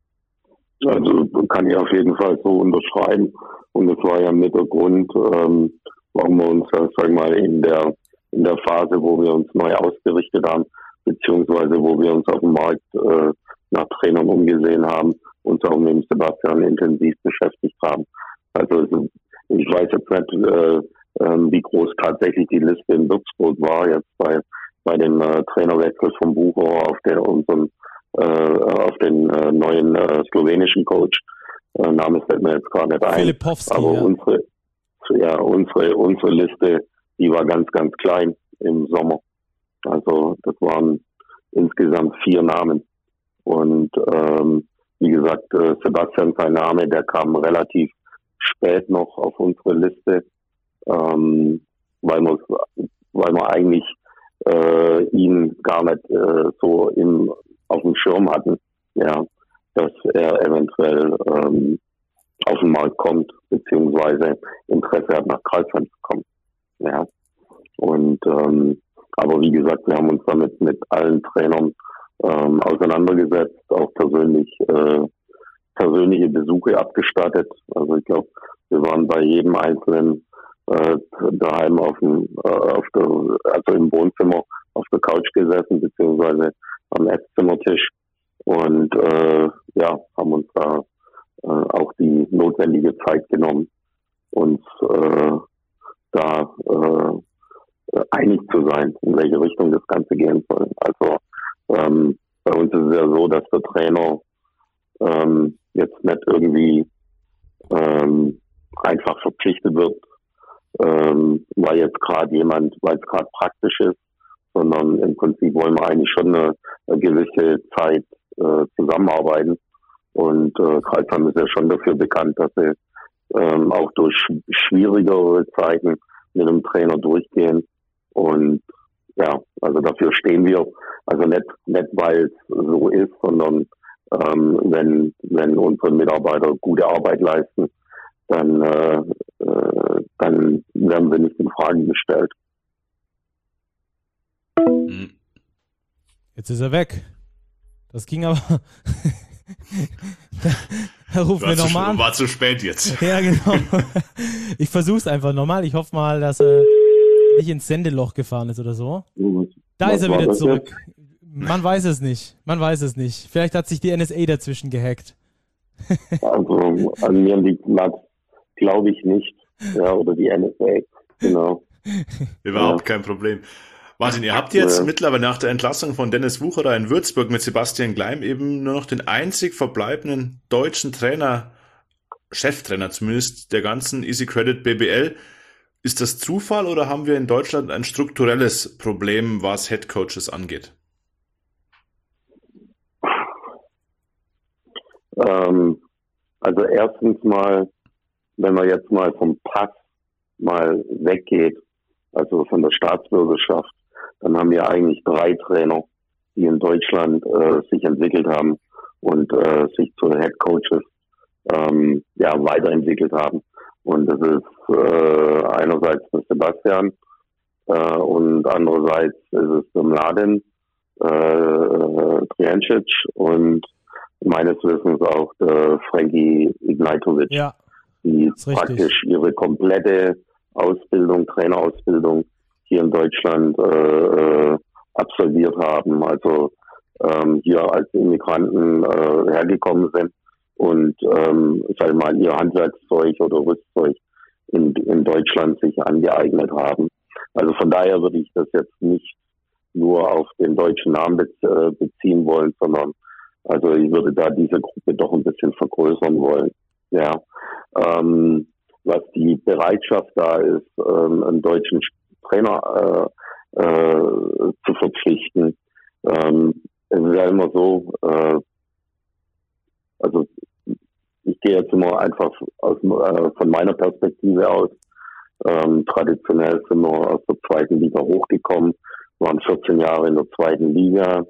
Also kann ich auf jeden Fall so unterschreiben. Und das war ja mit der Grund, ähm, warum wir uns, sag ich mal, in der in der Phase, wo wir uns neu ausgerichtet haben, beziehungsweise wo wir uns auf dem Markt äh, nach Trainern umgesehen haben, uns auch mit dem Sebastian intensiv beschäftigt haben. Also ich weiß jetzt nicht, äh, äh, wie groß tatsächlich die Liste in Würzburg war, jetzt bei bei dem äh, Trainerwechsel vom Bucher auf der unseren äh, auf den äh, neuen äh, slowenischen Coach. Äh, Name fällt mir jetzt gerade nicht ein. Filipowski, aber ja. unsere ja unsere unsere Liste, die war ganz, ganz klein im Sommer. Also das waren insgesamt vier Namen. Und ähm, wie gesagt, äh, Sebastian, sein Name, der kam relativ spät noch auf unsere Liste, ähm, weil wir weil wir eigentlich äh, ihn gar nicht äh, so im, auf dem Schirm hatten, ja, dass er eventuell ähm, auf den Markt kommt, beziehungsweise Interesse hat, nach Karlsheim zu kommen. Ja, und ähm, aber wie gesagt, wir haben uns damit mit allen Trainern ähm, auseinandergesetzt, auch persönlich äh, persönliche Besuche abgestattet. Also ich glaube, wir waren bei jedem einzelnen äh, daheim auf dem äh, auf der also im Wohnzimmer auf der Couch gesessen, beziehungsweise am Esszimmertisch und äh, ja, haben uns da äh, auch die notwendige Zeit genommen, uns äh, da äh, einig zu sein, in welche Richtung das Ganze gehen soll. Also ähm, bei uns ist es ja so, dass der Trainer ähm, jetzt nicht irgendwie ähm, einfach verpflichtet wird, ähm, weil jetzt gerade jemand, weil es gerade praktisch ist, sondern im Prinzip wollen wir eigentlich schon eine, eine gewisse Zeit äh, zusammenarbeiten. Und äh, Karlsheim ist ja schon dafür bekannt, dass sie ähm, auch durch schwierigere Zeiten mit dem Trainer durchgehen. Und ja, also dafür stehen wir. Also nicht, nicht weil es so ist, sondern ähm, wenn, wenn unsere Mitarbeiter gute Arbeit leisten, dann, äh, äh, dann werden sie nicht in Frage gestellt. Jetzt ist er weg. Das ging aber... da ruft mir nochmal an. War zu spät jetzt. Ja, genau. Ich versuch's einfach nochmal. Ich hoffe mal, dass er nicht ins Sendeloch gefahren ist oder so. Da Was ist er war wieder das zurück. jetzt? Man weiß es nicht. Man weiß es nicht. Vielleicht hat sich die N S A dazwischen gehackt. Also an mir liegt Max, glaube ich nicht. Ja, oder die N S A. Genau. Überhaupt Ja. kein Problem. Martin, ihr habt jetzt Ja. mittlerweile nach der Entlassung von Dennis Wucherer in Würzburg mit Sebastian Gleim eben nur noch den einzig verbleibenden deutschen Trainer, Cheftrainer zumindest, der ganzen Easy Credit B B L. Ist das Zufall oder haben wir in Deutschland ein strukturelles Problem, was Headcoaches angeht? Ähm, also erstens mal, wenn man jetzt mal vom Pass mal weggeht, also von der Staatsbürgerschaft, dann haben wir eigentlich drei Trainer, die in Deutschland äh, sich entwickelt haben und äh, sich zu Headcoaches ähm, ja, weiterentwickelt haben. Und das ist äh, einerseits der Sebastian äh, und andererseits ist es der Mladen, äh, Trijancic und meines Wissens auch der Frankie Ignajtovic, Ja, die ist richtig. praktisch ihre komplette Ausbildung, Trainerausbildung hier in Deutschland äh, absolviert haben, also ähm, hier als Immigranten äh, hergekommen sind und ähm, sag ich mal, ihr Handwerkszeug oder Rüstzeug in, in Deutschland sich angeeignet haben. Also von daher würde ich das jetzt nicht nur auf den deutschen Namen be- äh, beziehen wollen, sondern Also ich würde da diese Gruppe doch ein bisschen vergrößern wollen. Ja. Ähm, was die Bereitschaft da ist, ähm, einen deutschen Trainer äh, äh, zu verpflichten. Ähm, es ist ja immer so, äh, also ich gehe jetzt immer einfach aus, äh, von meiner Perspektive aus. Ähm, traditionell sind wir aus der zweiten Liga hochgekommen, waren vierzehn Jahre in der zweiten Liga,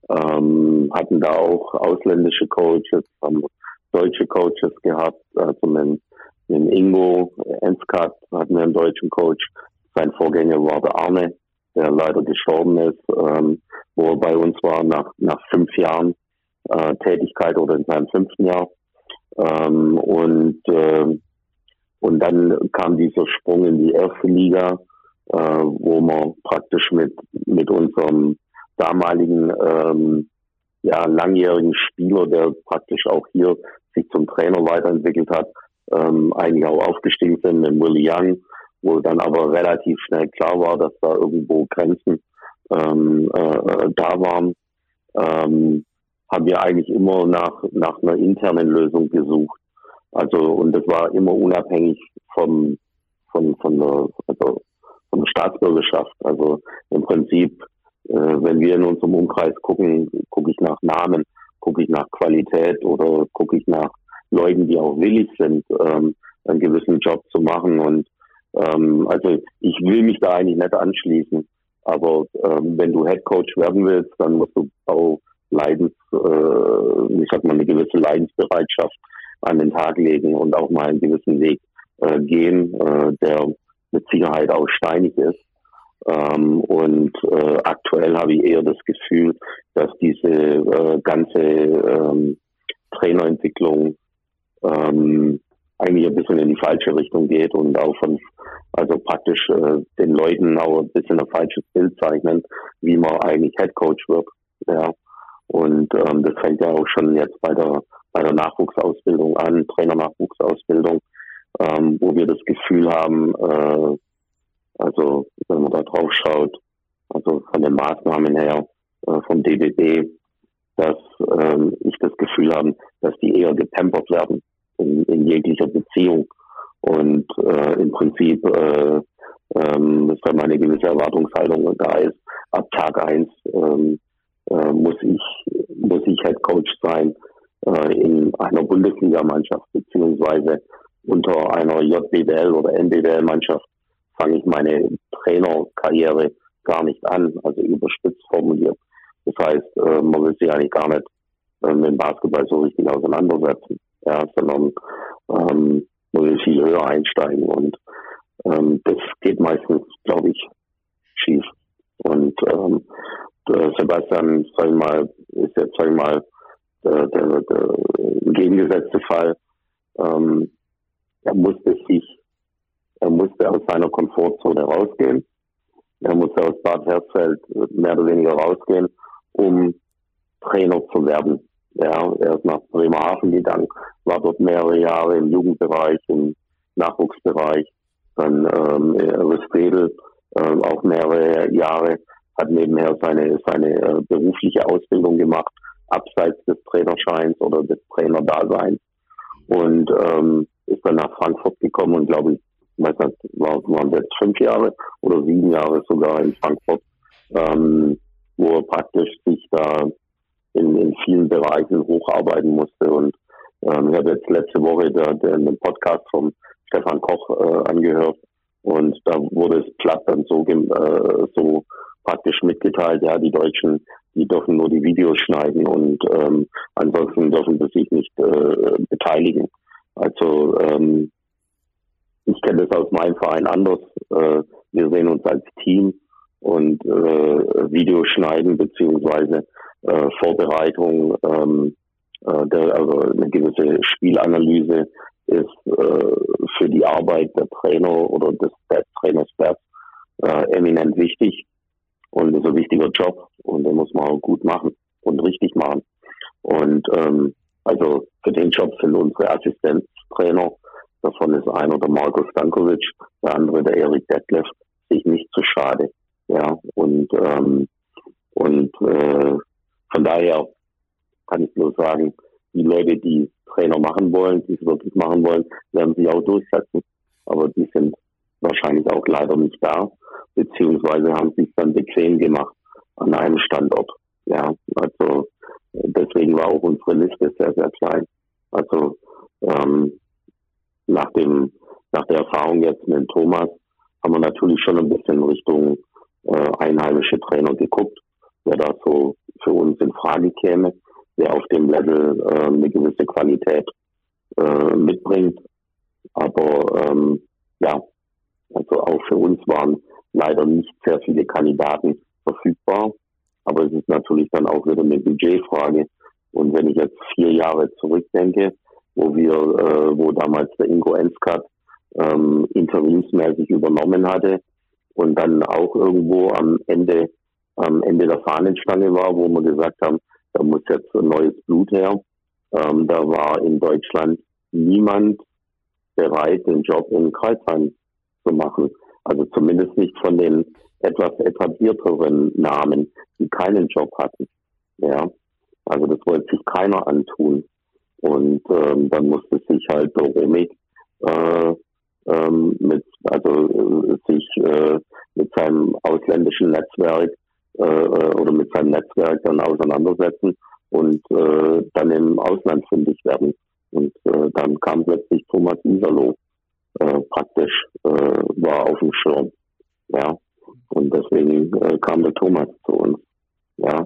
ähm, hatten da auch ausländische Coaches, haben deutsche Coaches gehabt, also mit, mit Ingo Enskat hatten wir einen deutschen Coach. Sein Vorgänger war der Arne, der leider gestorben ist, ähm, wo er bei uns war nach, nach fünf Jahren äh, Tätigkeit oder in seinem fünften Jahr. Ähm, und, äh, und dann kam dieser Sprung in die erste Liga, äh, wo wir praktisch mit, mit unserem damaligen ähm, ja, langjährigen Spieler, der praktisch auch hier sich zum Trainer weiterentwickelt hat, ähm, einige auch aufgestiegen sind mit Willie Young, wo dann aber relativ schnell klar war, dass da irgendwo Grenzen ähm, äh, da waren, ähm, haben wir eigentlich immer nach, nach einer internen Lösung gesucht. Also, und das war immer unabhängig vom, von, von der, also, von der Staatsbürgerschaft. Also, im Prinzip, äh, wenn wir in unserem Umkreis gucken, gucke ich nach Namen, gucke ich nach Qualität oder gucke ich nach Leuten, die auch willig sind, ähm, einen gewissen Job zu machen. Und, ähm, also, ich will mich da eigentlich nicht anschließen. Aber, ähm, wenn du Headcoach werden willst, dann musst du auch Leidens, äh, ich sag mal, eine gewisse Leidensbereitschaft an den Tag legen und auch mal einen gewissen Weg äh, gehen, äh, der mit Sicherheit auch steinig ist. Ähm, und äh, aktuell habe ich eher das Gefühl, dass diese äh, ganze ähm, Trainerentwicklung ähm, eigentlich ein bisschen in die falsche Richtung geht und auch von, also praktisch äh, den Leuten auch ein bisschen ein falsches Bild zeichnen, wie man eigentlich Headcoach wird. Ja. Und ähm, das fängt ja auch schon jetzt bei der bei der Nachwuchsausbildung an, Trainernachwuchsausbildung, ähm, wo wir das Gefühl haben, äh, also wenn man da drauf schaut, also von den Maßnahmen her äh, vom D B B, dass ähm, ich das Gefühl habe, dass die eher gepampert werden in, in jeglicher Beziehung und äh, im Prinzip äh, ähm, dass da mal eine gewisse Erwartungshaltung da ist. Ab Tag eins ähm, äh, muss ich muss ich Head Coach sein äh, in einer Bundesligamannschaft beziehungsweise unter einer J B B L oder N B B L-Mannschaft fange ich meine Trainerkarriere gar nicht an, also überspitzt formuliert. Das heißt, äh, man will sich eigentlich gar nicht äh, mit dem Basketball so richtig auseinandersetzen, ja, sondern ähm, man will viel höher einsteigen und ähm, das geht meistens, glaube ich, schief. Und ähm, der Sebastian, sag ich mal, ist jetzt, sag ich mal, der, der, der entgegengesetzte Fall. Ähm, er musste sich, er musste aus seiner Komfortzone rausgehen. Er musste aus Bad Hersfeld mehr oder weniger rausgehen, um Trainer zu werden. Ja, er ist nach Bremerhaven gegangen, war dort mehrere Jahre im Jugendbereich, im Nachwuchsbereich, dann ähm, Rüstredel äh, auch mehrere Jahre, hat nebenher seine seine äh, berufliche Ausbildung gemacht, abseits des Trainerscheins oder des Trainerdaseins und ähm, ist dann nach Frankfurt gekommen und glaube ich, ich weiß nicht, war, waren jetzt fünf Jahre oder sieben Jahre sogar in Frankfurt, ähm, wo er praktisch sich da in, in vielen Bereichen hocharbeiten musste. Und ähm, ich habe jetzt letzte Woche der, der, den Podcast vom Stefan Koch äh, angehört und da wurde es platt dann so, äh, so praktisch mitgeteilt, ja, die Deutschen, die dürfen nur die Videos schneiden und ähm, ansonsten dürfen sie sich nicht äh, beteiligen. Also ähm, ich kenne das aus meinem Verein anders. Äh, wir sehen uns als Team und äh, Videoschneiden beziehungsweise äh, Vorbereitung, ähm, äh, der, also eine gewisse Spielanalyse ist äh, für die Arbeit der Trainer oder des, des Trainerstabs äh, eminent wichtig und ist ein wichtiger Job und den muss man auch gut machen und richtig machen. Und ähm, also für den Job sind unsere Assistenztrainer, davon ist einer der Marko Stankovic, der andere der Erik Detlef, sich nicht zu schade. Ja, und, ähm, und äh, von daher kann ich bloß sagen, die Leute, die Trainer machen wollen, die es wirklich machen wollen, werden sich auch durchsetzen. Aber die sind wahrscheinlich auch leider nicht da, beziehungsweise haben sich dann bequem gemacht an einem Standort. Ja, also deswegen war auch unsere Liste sehr, sehr klein. Also ähm, nach dem nach der Erfahrung jetzt mit dem Thomas haben wir natürlich schon ein bisschen Richtung äh, einheimische Trainer geguckt, wer da so für uns in Frage käme, der auf dem Level äh, eine gewisse Qualität äh, mitbringt. Aber ähm, ja, also auch für uns waren leider nicht sehr viele Kandidaten verfügbar. Aber es ist natürlich dann auch wieder eine Budgetfrage. Und wenn ich jetzt vier Jahre zurückdenke, wo wir, äh, wo damals der Ingo Enskat ähm, interimsmäßig übernommen hatte und dann auch irgendwo am Ende, am Ende der Fahnenstange war, wo wir gesagt haben, da muss jetzt ein neues Blut her. Ähm, da war in Deutschland niemand bereit, den Job in Crailsheim zu machen. Also zumindest nicht von den etwas etablierteren Namen, die keinen Job hatten. Ja, also das wollte sich keiner antun. Und ähm, dann musste sich halt der Romig äh, ähm, mit, also äh, sich äh, mit seinem ausländischen Netzwerk äh, oder mit seinem Netzwerk dann auseinandersetzen und äh, dann im Ausland fündig werden. Und äh, dann kam plötzlich Thomas Iserloh äh, praktisch, äh, war auf dem Schirm. Ja. Und deswegen äh, kam der Thomas zu uns. Ja,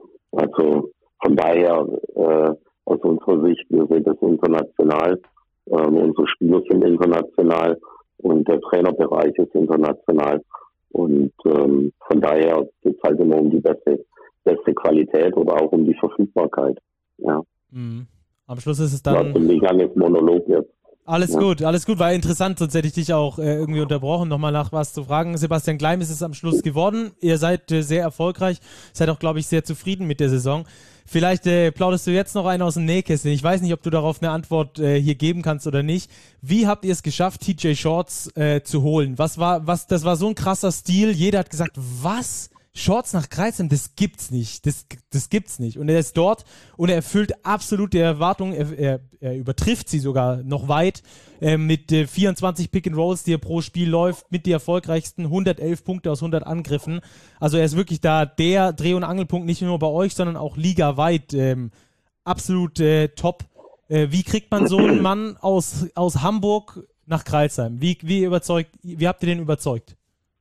also von daher äh, aus unserer Sicht, wir sehen das international, äh, unsere Spieler sind international und der Trainerbereich ist international und ähm, von daher geht es halt immer um die beste, beste Qualität oder auch um die Verfügbarkeit. Ja. Mhm. Am Schluss ist es dann... Das ist ein langes Monolog jetzt. Alles ja. gut, alles gut, war interessant, sonst hätte ich dich auch äh, irgendwie unterbrochen, nochmal nach was zu fragen. Sebastian Gleim ist es am Schluss geworden. Ihr seid äh, sehr erfolgreich, seid auch, glaube ich, sehr zufrieden mit der Saison. Vielleicht äh, plauderst du jetzt noch einen aus dem Nähkästchen. Ich weiß nicht, ob du darauf eine Antwort äh, hier geben kannst oder nicht. Wie habt ihr es geschafft, T J Shorts äh, zu holen? Was war, was, das war so ein krasser Stil. Jeder hat gesagt, was? Shorts nach Crailsheim, das gibt's nicht. Das, das gibt's nicht. Und er ist dort und er erfüllt absolut die Erwartungen. Er, er, er übertrifft sie sogar noch weit äh, mit äh, vierundzwanzig Pick-and-Rolls, die er pro Spiel läuft, mit die erfolgreichsten hundertelf Punkte aus hundert Angriffen. Also er ist wirklich da der Dreh- und Angelpunkt, nicht nur bei euch, sondern auch ligaweit ähm, absolut äh, top. Äh, wie kriegt man so einen Mann aus, aus Hamburg nach Crailsheim? Wie, wie, überzeugt, wie habt ihr den überzeugt?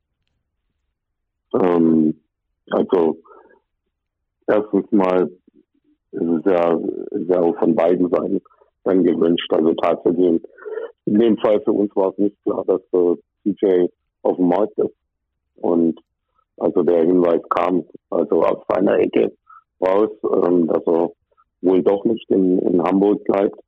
Ähm, also erstens mal ist es ja, ist ja auch von beiden Seiten dann gewünscht. Also tatsächlich in dem Fall für uns war es nicht klar, dass der T J auf dem Markt ist. Und also der Hinweis kam also aus seiner Ecke raus, ähm, dass er wohl doch nicht in, in Hamburg bleibt.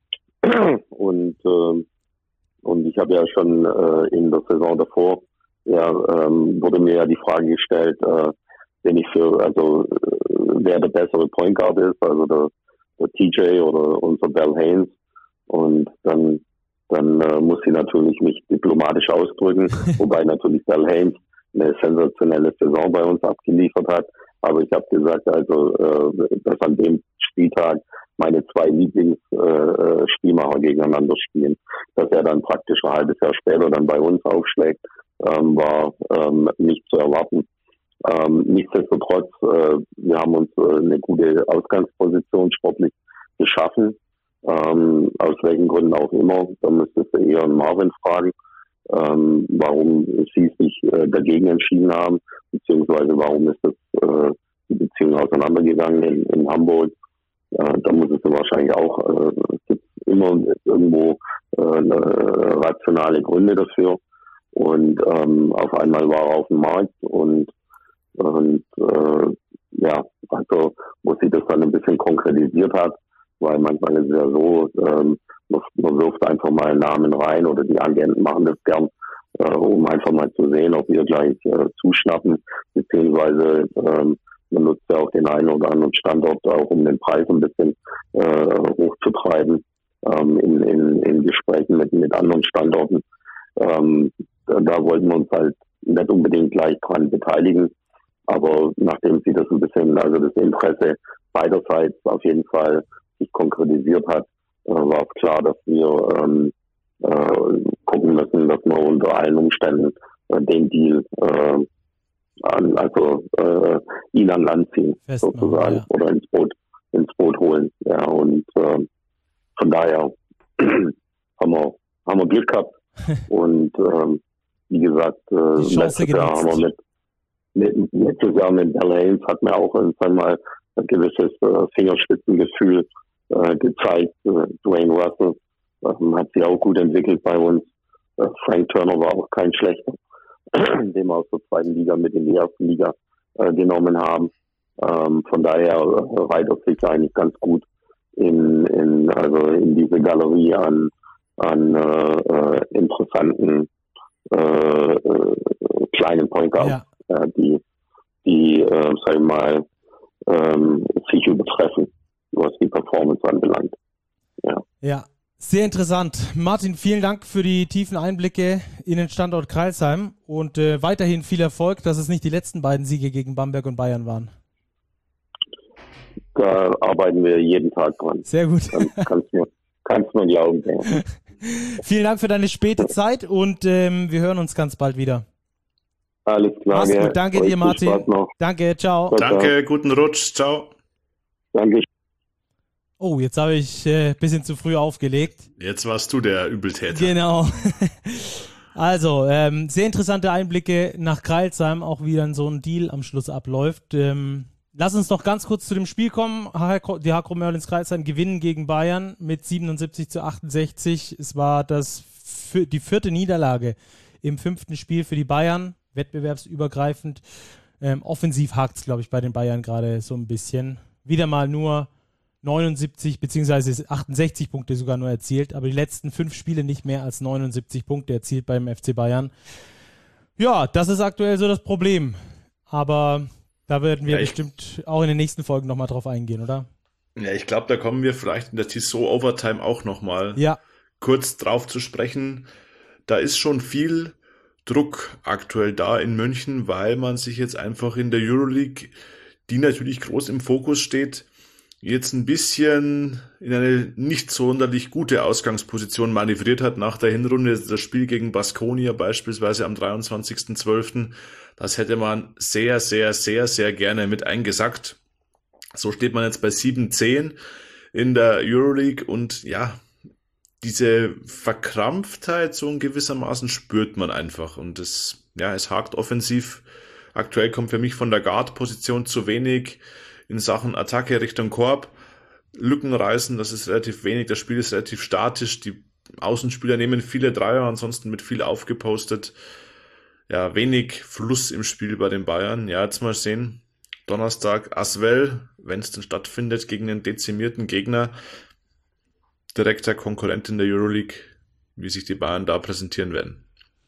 Und ähm, und ich habe ja schon äh, in der Saison davor ja, ähm, wurde mir ja die Frage gestellt, äh, wenn ich für, also äh, wer der bessere Point Guard ist, also der, der T J oder unser Bell Haynes. Und dann dann äh, muss ich natürlich mich diplomatisch ausdrücken, wobei natürlich Bell Haynes eine sensationelle Saison bei uns abgeliefert hat. Aber ich habe gesagt, also äh, dass an dem Spieltag meine zwei Lieblingsspielmacher äh, gegeneinander spielen. Dass er dann praktisch ein halbes Jahr später dann bei uns aufschlägt, ähm, war ähm, nicht zu erwarten. Ähm, nichtsdestotrotz, äh, wir haben uns äh, eine gute Ausgangsposition sportlich geschaffen. Ähm, aus welchen Gründen auch immer. Da müsstest du eher Marvin fragen, ähm, warum sie sich äh, dagegen entschieden haben, beziehungsweise warum ist das äh, die Beziehung auseinandergegangen in, in Hamburg. Äh, da muss es wahrscheinlich auch, äh, es gibt immer irgendwo äh, rationale Gründe dafür. Und ähm, auf einmal war er auf dem Markt und, und äh, ja, also wo sich das dann ein bisschen konkretisiert hat, weil manchmal ist es ja so, ähm, man, man wirft einfach mal einen Namen rein oder die Agenten machen das gern, äh, um einfach mal zu sehen, ob wir gleich äh, zuschnappen, beziehungsweise ähm, man nutzt ja auch den einen oder anderen Standort auch, um den Preis ein bisschen äh, hochzutreiben ähm, in, in, in Gesprächen mit, mit anderen Standorten. Ähm, da wollten wir uns halt nicht unbedingt gleich dran beteiligen, aber nachdem sie das ein bisschen, also das Interesse beiderseits auf jeden Fall sich konkretisiert hat, äh, war es klar, dass wir ähm, äh, gucken müssen, dass wir unter allen Umständen äh, den Deal äh, an, also äh, ihn an Land ziehen, Festmachen, sozusagen, ja. oder ins Boot, ins Boot holen. Ja, und äh, von daher haben wir, haben wir Glück gehabt. Und ähm, wie gesagt, äh, letztes Jahr haben wir mit, mit letztes Jahr mit Alain hat mir auch sagen wir mal ein gewisses äh, Fingerspitzengefühl äh, gezeigt. Äh, Dwayne Russell äh, hat sich auch gut entwickelt bei uns. Äh, Frank Turner war auch kein schlechter, den wir aus der zweiten Liga mit in die erste Liga äh, genommen haben. Ähm, von daher äh, reiht er sich eigentlich ganz gut in, in also in diese Galerie an an äh, interessanten äh, äh, kleinen Point Guards, ja. äh, die die äh, sag ich mal ähm, sich übertreffen, was die Performance anbelangt. Ja. Ja, sehr interessant. Martin, vielen Dank für die tiefen Einblicke in den Standort Crailsheim und äh, weiterhin viel Erfolg, dass es nicht die letzten beiden Siege gegen Bamberg und Bayern waren. Da arbeiten wir jeden Tag dran. Sehr gut. Kannst du kannst mir glauben. Ja. Vielen Dank für deine späte Zeit und ähm, wir hören uns ganz bald wieder. Alles klar. Mach's gut. Danke dir, Martin. Danke, ciao. ciao Danke, ciao. Guten Rutsch, ciao. Danke. Oh, jetzt habe ich ein äh, bisschen zu früh aufgelegt. Jetzt warst du der Übeltäter. Genau. Also, ähm, sehr interessante Einblicke nach Crailsheim, auch wie dann so ein Deal am Schluss abläuft. Ähm, Lass uns noch ganz kurz zu dem Spiel kommen. Die Hakro Merlins Crailsheim gewinnen gegen Bayern mit siebenundsiebzig zu achtundsechzig. Es war das die vierte Niederlage im fünften Spiel für die Bayern, wettbewerbsübergreifend. Ähm, offensiv hakt es, glaube ich, bei den Bayern gerade so ein bisschen. Wieder mal nur neunundsiebzig beziehungsweise achtundsechzig Punkte sogar nur erzielt, aber die letzten fünf Spiele nicht mehr als neunundsiebzig Punkte erzielt beim F C Bayern. Ja, das ist aktuell so das Problem. Aber da werden wir ja, bestimmt auch in den nächsten Folgen nochmal drauf eingehen, oder? Ja, ich glaube, da kommen wir vielleicht in der Tissot Overtime auch nochmal ja. kurz drauf zu sprechen. Da ist schon viel Druck aktuell da in München, weil man sich jetzt einfach in der Euroleague, die natürlich groß im Fokus steht, jetzt ein bisschen in eine nicht sonderlich gute Ausgangsposition manövriert hat nach der Hinrunde. Das Spiel gegen Baskonia beispielsweise am dreiundzwanzigsten zwölften Das hätte man sehr, sehr, sehr, sehr gerne mit eingesackt. So steht man jetzt bei sieben zehn in der Euroleague und ja, diese Verkrampftheit so in gewissermaßen spürt man einfach und es, ja, es hakt offensiv. Aktuell kommt für mich von der Guard-Position zu wenig in Sachen Attacke Richtung Korb. Lücken reißen, das ist relativ wenig. Das Spiel ist relativ statisch. Die Außenspieler nehmen viele Dreier, ansonsten mit viel aufgepostet. Ja, wenig Fluss im Spiel bei den Bayern. Ja, jetzt mal sehen. Donnerstag Asvel, wenn es denn stattfindet, gegen einen dezimierten Gegner. Direkter Konkurrent in der Euroleague, wie sich die Bayern da präsentieren werden.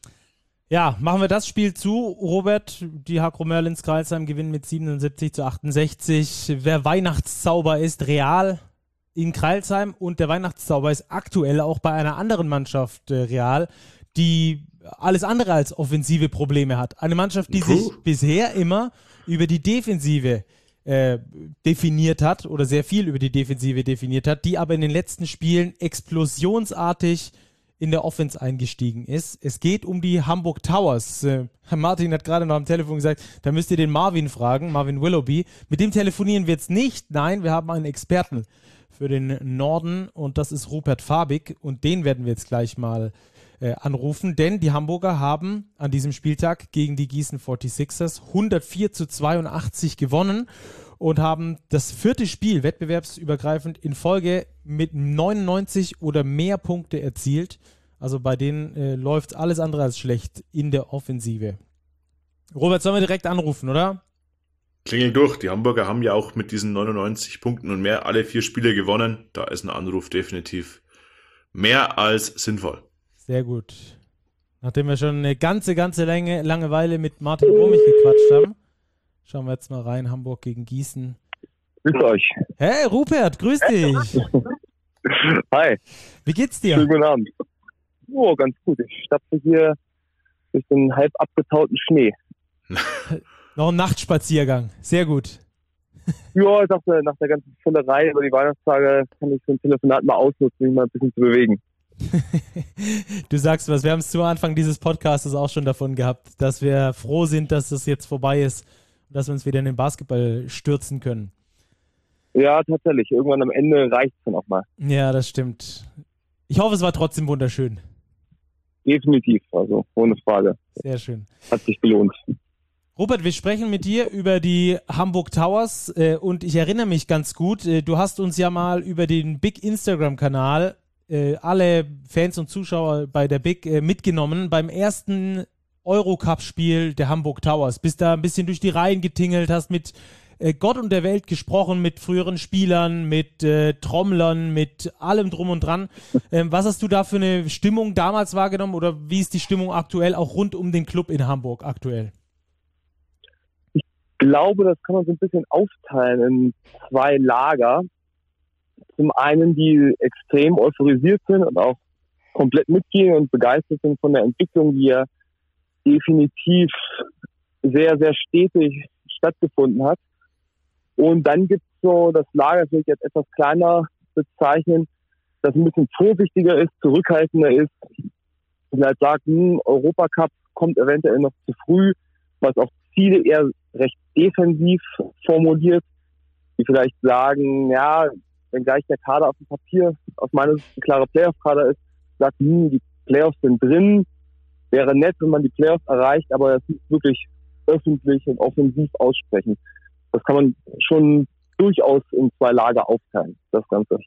Ja, machen wir das Spiel zu. Robert, die Hakro Merlins Crailsheim gewinnen mit siebenundsiebzig zu achtundsechzig. Wer Weihnachtszauber ist, real in Crailsheim und der Weihnachtszauber ist aktuell auch bei einer anderen Mannschaft äh, real, die alles andere als offensive Probleme hat. Eine Mannschaft, die Puh. sich bisher immer über die Defensive äh, definiert hat oder sehr viel über die Defensive definiert hat, die aber in den letzten Spielen explosionsartig in der Offense eingestiegen ist. Es geht um die Hamburg Towers. Äh, Martin hat gerade noch am Telefon gesagt, da müsst ihr den Marvin fragen, Marvin Willoughby. Mit dem telefonieren wir jetzt nicht. Nein, wir haben einen Experten für den Norden und das ist Rupert Fabig und den werden wir jetzt gleich mal äh, anrufen, denn die Hamburger haben an diesem Spieltag gegen die Gießen forty-sixers hundertvier zu zweiundachtzig gewonnen und haben das vierte Spiel wettbewerbsübergreifend in Folge mit neunundneunzig oder mehr Punkte erzielt. Also bei denen äh, läuft alles andere als schlecht in der Offensive. Robert, sollen wir direkt anrufen, oder? Klingel durch. Die Hamburger haben ja auch mit diesen neunundneunzig Punkten und mehr alle vier Spiele gewonnen. Da ist ein Anruf definitiv mehr als sinnvoll. Sehr gut. Nachdem wir schon eine ganze, ganze Länge, Langeweile mit Martin Romich gequatscht haben, schauen wir jetzt mal rein. Hamburg gegen Gießen. Grüß euch. Hey, Rupert, grüß dich. Hi. Wie geht's dir? Schönen guten Abend. Oh, ganz gut. Ich stapfe hier durch den halb abgetauten Schnee. Noch ein Nachtspaziergang. Sehr gut. Ja, ich dachte, nach der ganzen Füllerei über die Weihnachtstage kann ich so ein Telefonat mal ausnutzen, mich mal ein bisschen zu bewegen. Du sagst was, wir haben es zu Anfang dieses Podcasts auch schon davon gehabt, dass wir froh sind, dass es jetzt vorbei ist und dass wir uns wieder in den Basketball stürzen können. Ja, tatsächlich. Irgendwann am Ende reicht es dann auch mal. Ja, das stimmt. Ich hoffe, es war trotzdem wunderschön. Definitiv, also ohne Frage. Sehr schön. Hat sich gelohnt. Robert, wir sprechen mit dir über die Hamburg Towers äh, und ich erinnere mich ganz gut, äh, du hast uns ja mal über den Big Instagram-Kanal äh, alle Fans und Zuschauer bei der Big äh, mitgenommen beim ersten Eurocup-Spiel der Hamburg Towers. Bist da ein bisschen durch die Reihen getingelt, hast mit äh, Gott und der Welt gesprochen, mit früheren Spielern, mit äh, Trommlern, mit allem drum und dran. Ähm, was hast du da für eine Stimmung damals wahrgenommen oder wie ist die Stimmung aktuell auch rund um den Club in Hamburg aktuell? Ich glaube, das kann man so ein bisschen aufteilen in zwei Lager. Zum einen, die extrem euphorisiert sind und auch komplett mitgehen und begeistert sind von der Entwicklung, die ja definitiv sehr, sehr stetig stattgefunden hat. Und dann gibt es so das Lager, das will ich jetzt etwas kleiner bezeichnen, das ein bisschen vorsichtiger ist, zurückhaltender ist und halt sagt, hm, Europacup kommt eventuell noch zu früh, was auch Ziele eher recht defensiv formuliert, die vielleicht sagen, ja, wenn gleich der Kader auf dem Papier aus meiner Sicht ein klarer Playoff-Kader ist, sagt, hm, die Playoffs sind drin, wäre nett, wenn man die Playoffs erreicht, aber das nicht wirklich öffentlich und offensiv aussprechen. Das kann man schon durchaus in zwei Lager aufteilen, das Ganze.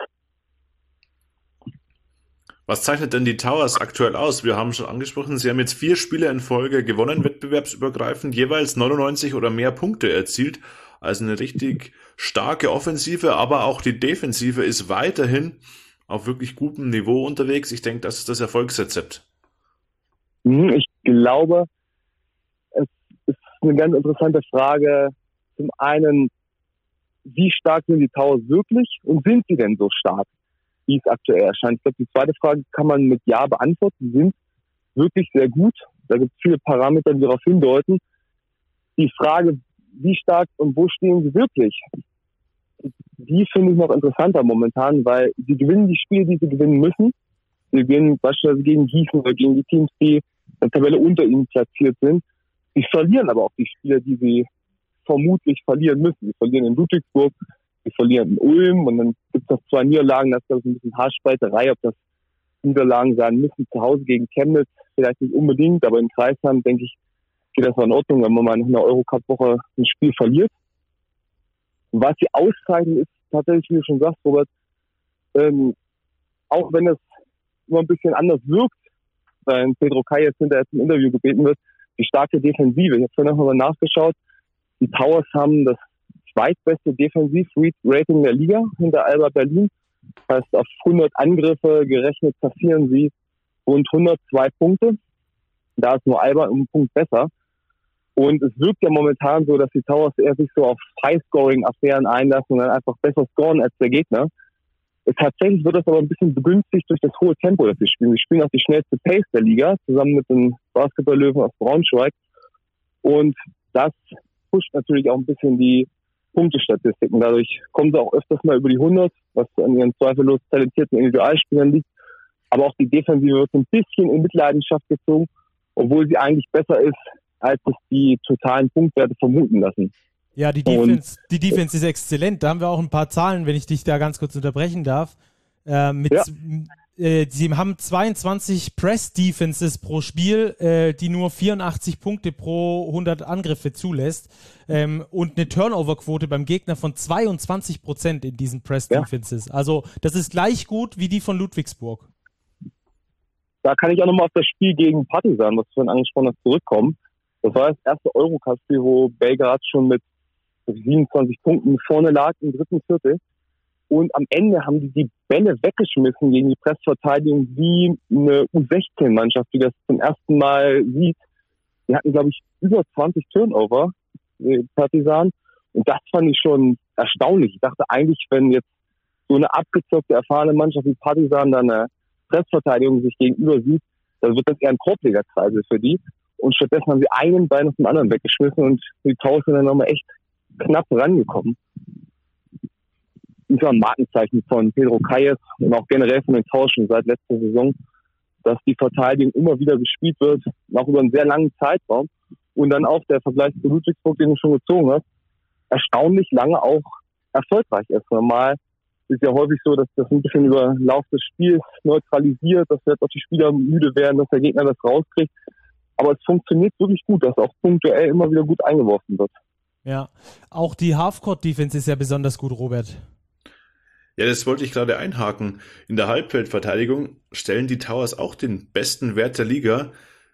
Was zeichnet denn die Towers aktuell aus? Wir haben schon angesprochen, sie haben jetzt vier Spiele in Folge gewonnen, wettbewerbsübergreifend, jeweils neunundneunzig oder mehr Punkte erzielt. Also eine richtig starke Offensive, aber auch die Defensive ist weiterhin auf wirklich gutem Niveau unterwegs. Ich denke, das ist das Erfolgsrezept. Ich glaube, es ist eine ganz interessante Frage. Zum einen, wie stark sind die Towers wirklich und sind sie denn so stark, wie es aktuell erscheint? Ich glaube, die zweite Frage kann man mit Ja beantworten. Sie sind wirklich sehr gut. Da gibt es viele Parameter, die darauf hindeuten. Die Frage, wie stark und wo stehen sie wirklich, die finde ich noch interessanter momentan, weil sie gewinnen die Spiele, die sie gewinnen müssen. Sie gewinnen beispielsweise gegen Gießen oder gegen die Teams, die in der Tabelle unter ihnen platziert sind. Sie verlieren aber auch die Spiele, die sie vermutlich verlieren müssen. Sie verlieren in Ludwigsburg, sie verlieren in Ulm und dann gibt es noch zwei Niederlagen, das ist glaube ich ein bisschen Haarspalterei, ob das Niederlagen sein müssen. Zu Hause gegen Chemnitz vielleicht nicht unbedingt, aber in Kreisheim, denke ich, geht das in Ordnung, wenn man mal in einer Eurocup-Woche ein Spiel verliert. Und was sie auszeichnen, ist tatsächlich, wie du schon sagst, Robert, ähm, auch wenn es immer ein bisschen anders wirkt, weil Pedro Kay jetzt hinterher zum Interview gebeten wird, die starke Defensive. Ich habe vorhin noch mal nachgeschaut. Die Towers haben das zweitbeste Defensiv-Rating der Liga hinter Alba Berlin. Das heißt, auf hundert Angriffe gerechnet kassieren sie rund hundertzwei Punkte. Da ist nur Alba um einen Punkt besser. Und es wirkt ja momentan so, dass die Towers eher sich so auf High-Scoring-Affären einlassen und dann einfach besser scoren als der Gegner. Tatsächlich wird das aber ein bisschen begünstigt durch das hohe Tempo, das sie spielen. Sie spielen auch die schnellste Pace der Liga, zusammen mit den Basketball-Löwen aus Braunschweig. Und das pusht natürlich auch ein bisschen die Punktestatistiken. Dadurch kommen sie auch öfters mal über die hundert, was an ihren zweifellos talentierten Individualspielern liegt. Aber auch die Defensive wird ein bisschen in Mitleidenschaft gezogen, obwohl sie eigentlich besser ist, als es die totalen Punktwerte vermuten lassen. Ja, die Defense, die Defense ist exzellent. Da haben wir auch ein paar Zahlen, wenn ich dich da ganz kurz unterbrechen darf. Äh, mit, ja. äh, sie haben zweiundzwanzig Press-Defenses pro Spiel, äh, die nur vierundachtzig Punkte pro hundert Angriffe zulässt. Ähm, und eine Turnover-Quote beim Gegner von zweiundzwanzig Prozent in diesen Press-Defenses. Ja. Also das ist gleich gut wie die von Ludwigsburg. Da kann ich auch nochmal auf das Spiel gegen Partizan, was du vorhin angesprochen hast, zurückkommen. Das war das erste Eurocup-Spiel, wo Belgrad schon mit siebenundzwanzig Punkten vorne lag im dritten Viertel. Und am Ende haben die die Bälle weggeschmissen gegen die Pressverteidigung wie eine U sechzehn Mannschaft, die das zum ersten Mal sieht. Die hatten, glaube ich, über zwanzig Turnover, die Partizan. Und das fand ich schon erstaunlich. Ich dachte eigentlich, wenn jetzt so eine abgezockte, erfahrene Mannschaft wie Partizan dann eine Pressverteidigung sich gegenüber sieht, dann wird das eher ein Korblegerkreisel für die. Und stattdessen haben sie einen Bein nach dem anderen weggeschmissen und die Towers sind dann nochmal echt knapp rangekommen. Das war ein Markenzeichen von Pedro Calles und auch generell von den Tauschen seit letzter Saison, dass die Verteidigung immer wieder gespielt wird, auch über einen sehr langen Zeitraum. Und dann auch der Vergleich zu Ludwigsburg, den du schon gezogen hast, erstaunlich lange auch erfolgreich ist. Normal ist ja häufig so, dass das ein bisschen über den Lauf des Spiels neutralisiert, dass jetzt auch die Spieler müde werden, dass der Gegner das rauskriegt. Aber es funktioniert wirklich gut, dass auch punktuell immer wieder gut eingeworfen wird. Ja, auch die Halfcourt-Defense ist ja besonders gut, Robert. Ja, das wollte ich gerade einhaken. In der Halbfeldverteidigung stellen die Towers auch den besten Wert der Liga.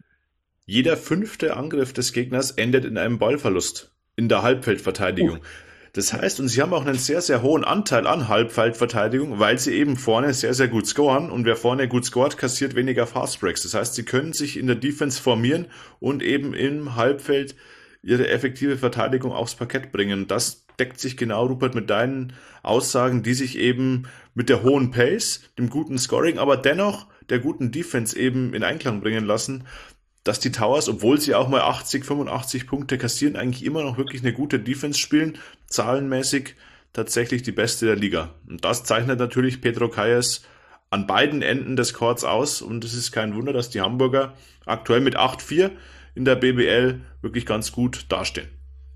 Jeder fünfte Angriff des Gegners endet in einem Ballverlust in der Halbfeldverteidigung. Das heißt, und sie haben auch einen sehr, sehr hohen Anteil an Halbfeldverteidigung, weil sie eben vorne sehr, sehr gut scoren. Und wer vorne gut scoret, kassiert weniger Fastbreaks. Das heißt, sie können sich in der Defense formieren und eben im Halbfeld ihre effektive Verteidigung aufs Parkett bringen. Das deckt sich genau, Rupert, mit deinen Aussagen, die sich eben mit der hohen Pace, dem guten Scoring, aber dennoch der guten Defense eben in Einklang bringen lassen, dass die Towers, obwohl sie auch mal achtzig, fünfundachtzig Punkte kassieren, eigentlich immer noch wirklich eine gute Defense spielen, zahlenmäßig tatsächlich die beste der Liga. Und das zeichnet natürlich Pedro Calles an beiden Enden des Courts aus und es ist kein Wunder, dass die Hamburger aktuell mit acht vier in der B B L wirklich ganz gut dastehen.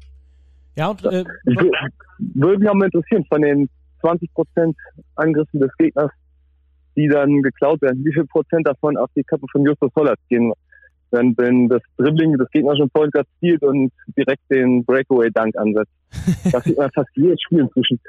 Ja, und äh, ich würde mich auch mal interessieren, von den zwanzig Prozent Angriffen des Gegners, die dann geklaut werden, wie viel Prozent davon auf die Kappe von Justus Hollert gehen, wenn, wenn das Dribbling des Gegners schon Point Guard zielt und direkt den Breakaway-Dunk ansetzt. Das sieht man fast jedes Spiel inzwischen.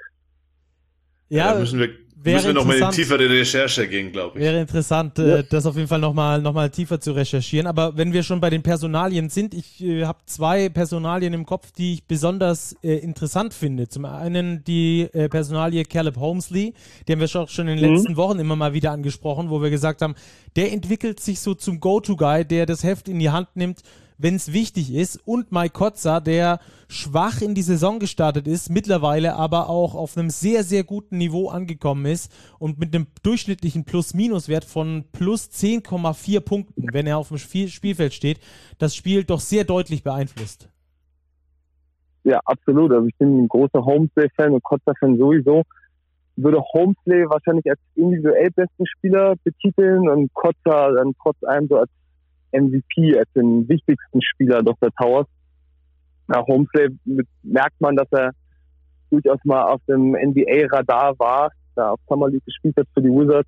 Ja, ja, da müssen wir, müssen wir nochmal in tiefere Recherche gehen, glaube ich. Wäre interessant, ja. äh, das auf jeden Fall nochmal noch mal tiefer zu recherchieren. Aber wenn wir schon bei den Personalien sind, ich äh, habe zwei Personalien im Kopf, die ich besonders äh, interessant finde. Zum einen die äh, Personalie Caleb Homesley, die haben wir schon, schon in den mhm. letzten Wochen immer mal wieder angesprochen, wo wir gesagt haben, der entwickelt sich so zum Go-To-Guy, der das Heft in die Hand nimmt, wenn es wichtig ist, und Mike Kotzer, der schwach in die Saison gestartet ist, mittlerweile aber auch auf einem sehr, sehr guten Niveau angekommen ist und mit einem durchschnittlichen Plus-Minus-Wert von plus zehn Komma vier Punkten, wenn er auf dem Spiel- Spielfeld steht, das Spiel doch sehr deutlich beeinflusst. Ja, absolut. Also ich bin ein großer Homesley-Fan und Kotzer-Fan sowieso. Würde Homesley wahrscheinlich als individuell besten Spieler betiteln und Kotzer dann trotz allem so als M V P, als den wichtigsten Spieler Doktor Towers. Nach Homesley merkt man, dass er durchaus mal auf dem N B A-Radar war, da auf Summer League gespielt hat für die Wizards,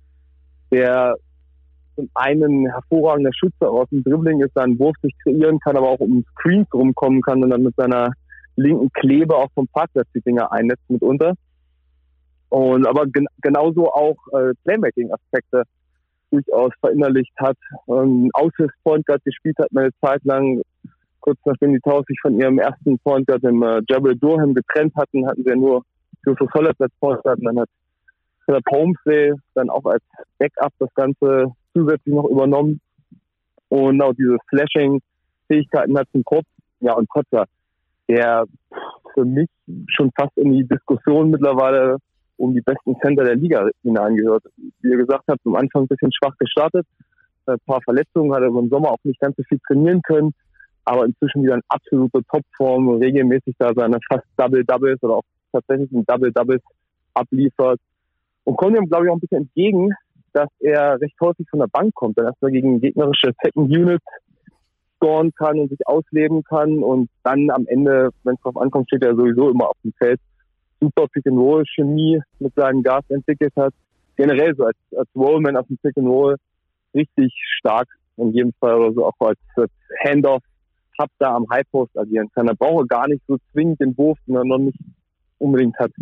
der zum einen hervorragender Schütze aus dem Dribbling ist, da einen Wurf sich kreieren kann, aber auch um Screens rumkommen kann und dann mit seiner linken Klebe auch vom Parkplatz die Dinger einnetzt mitunter. Und aber gen- genauso auch äh, Playmaking-Aspekte durchaus verinnerlicht hat, ähm, Aushilfs-Point Guard gespielt hat, eine Zeit lang, kurz nachdem die Towers sich von ihrem ersten Point Guard, dem äh, Jabal Durham, getrennt hatten, hatten sie ja nur Justus Hollert als Point Guard und dann hat Caleb Homesley dann auch als Backup das Ganze zusätzlich noch übernommen und auch diese Flashing-Fähigkeiten hat zum Kopf. Ja, und Kotzer, der für mich schon fast in die Diskussion mittlerweile um die besten Center der Liga hineingehört. Wie ihr gesagt habt, am Anfang ein bisschen schwach gestartet, ein paar Verletzungen, hat er im Sommer auch nicht ganz so viel trainieren können, aber inzwischen wieder in absoluter Topform, regelmäßig da seine fast Double-Doubles oder auch tatsächlich ein Double-Doubles abliefert und kommt ihm, glaube ich, auch ein bisschen entgegen, dass er recht häufig von der Bank kommt, dann erstmal gegen gegnerische Second Units scoren kann und sich ausleben kann und dann am Ende, wenn es drauf ankommt, steht er sowieso immer auf dem Feld. Super Pick-and-Roll-Chemie mit seinen Guards entwickelt hat. Generell so als, als Rollman auf dem Pick-and-Roll richtig stark in jedem Fall, oder so auch als, als Handoff-Hub da am High-Post agieren kann. Da braucht er gar nicht so zwingend den Wurf, den er noch nicht unbedingt hat.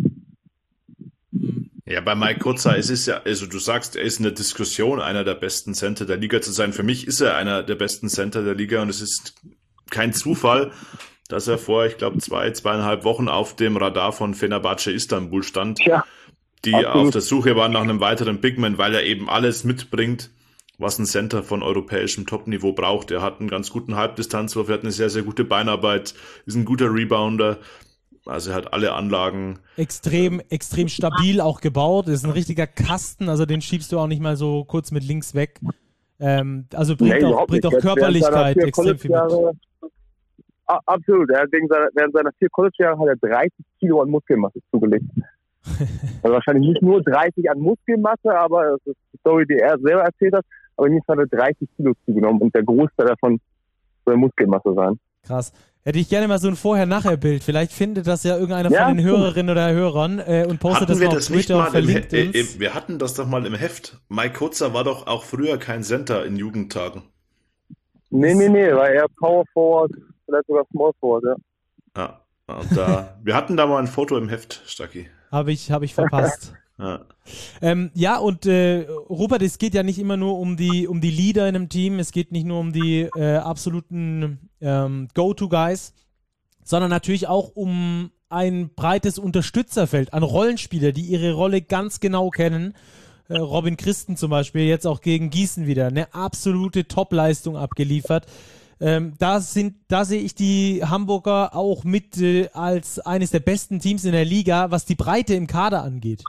Ja, bei Mike Kotzer ist es ja, also du sagst, er ist in der Diskussion, einer der besten Center der Liga zu sein. Für mich ist er einer der besten Center der Liga und es ist kein Zufall, dass er vor, ich glaube, zwei, zweieinhalb Wochen auf dem Radar von Fenerbahce Istanbul stand, ja, die absolut auf der Suche waren nach einem weiteren Bigman, weil er eben alles mitbringt, was ein Center von europäischem Topniveau braucht. Er hat einen ganz guten Halbdistanzwurf, er hat eine sehr, sehr gute Beinarbeit, ist ein guter Rebounder, also er hat alle Anlagen. Extrem, extrem stabil auch gebaut, ist ein richtiger Kasten, also den schiebst du auch nicht mal so kurz mit links weg. Ähm, also bringt nee, auch, bringt auch Körperlichkeit extrem viel mit. A- absolut. Er hat wegen seiner, während seiner vier College-Jahre hat er dreißig Kilo an Muskelmasse zugelegt. Also wahrscheinlich nicht nur dreißig an Muskelmasse, aber das ist die Story, die er selber erzählt hat. Aber in jedem Fall hat er dreißig Kilo zugenommen und der Großteil davon soll Muskelmasse sein. Krass. Hätte ich gerne mal so ein Vorher-Nachher-Bild. Vielleicht findet das ja irgendeiner Ja, von den stimmt. Hörerinnen oder Hörern äh, und postet Hatten das wir mal auf das nicht Twitter und mal im verlinkt He- uns. äh, wir hatten das doch mal im Heft. Mike Kurzer war doch auch früher kein Center in Jugendtagen. Nee, nee, nee, war eher Power Forward, vielleicht sogar Small Forward, ja. Ja, und da, wir hatten da mal ein Foto im Heft, Stacki. Habe ich, hab ich verpasst. Ja. Ähm, ja, und äh, Rupert, es geht ja nicht immer nur um die, um die Leader in einem Team, es geht nicht nur um die äh, absoluten ähm, Go-To-Guys, sondern natürlich auch um ein breites Unterstützerfeld an Rollenspieler, die ihre Rolle ganz genau kennen. Äh, Robin Christen zum Beispiel, jetzt auch gegen Gießen wieder, eine absolute Top-Leistung abgeliefert. Ähm, da sind, da sehe ich die Hamburger auch mit äh, als eines der besten Teams in der Liga, was die Breite im Kader angeht.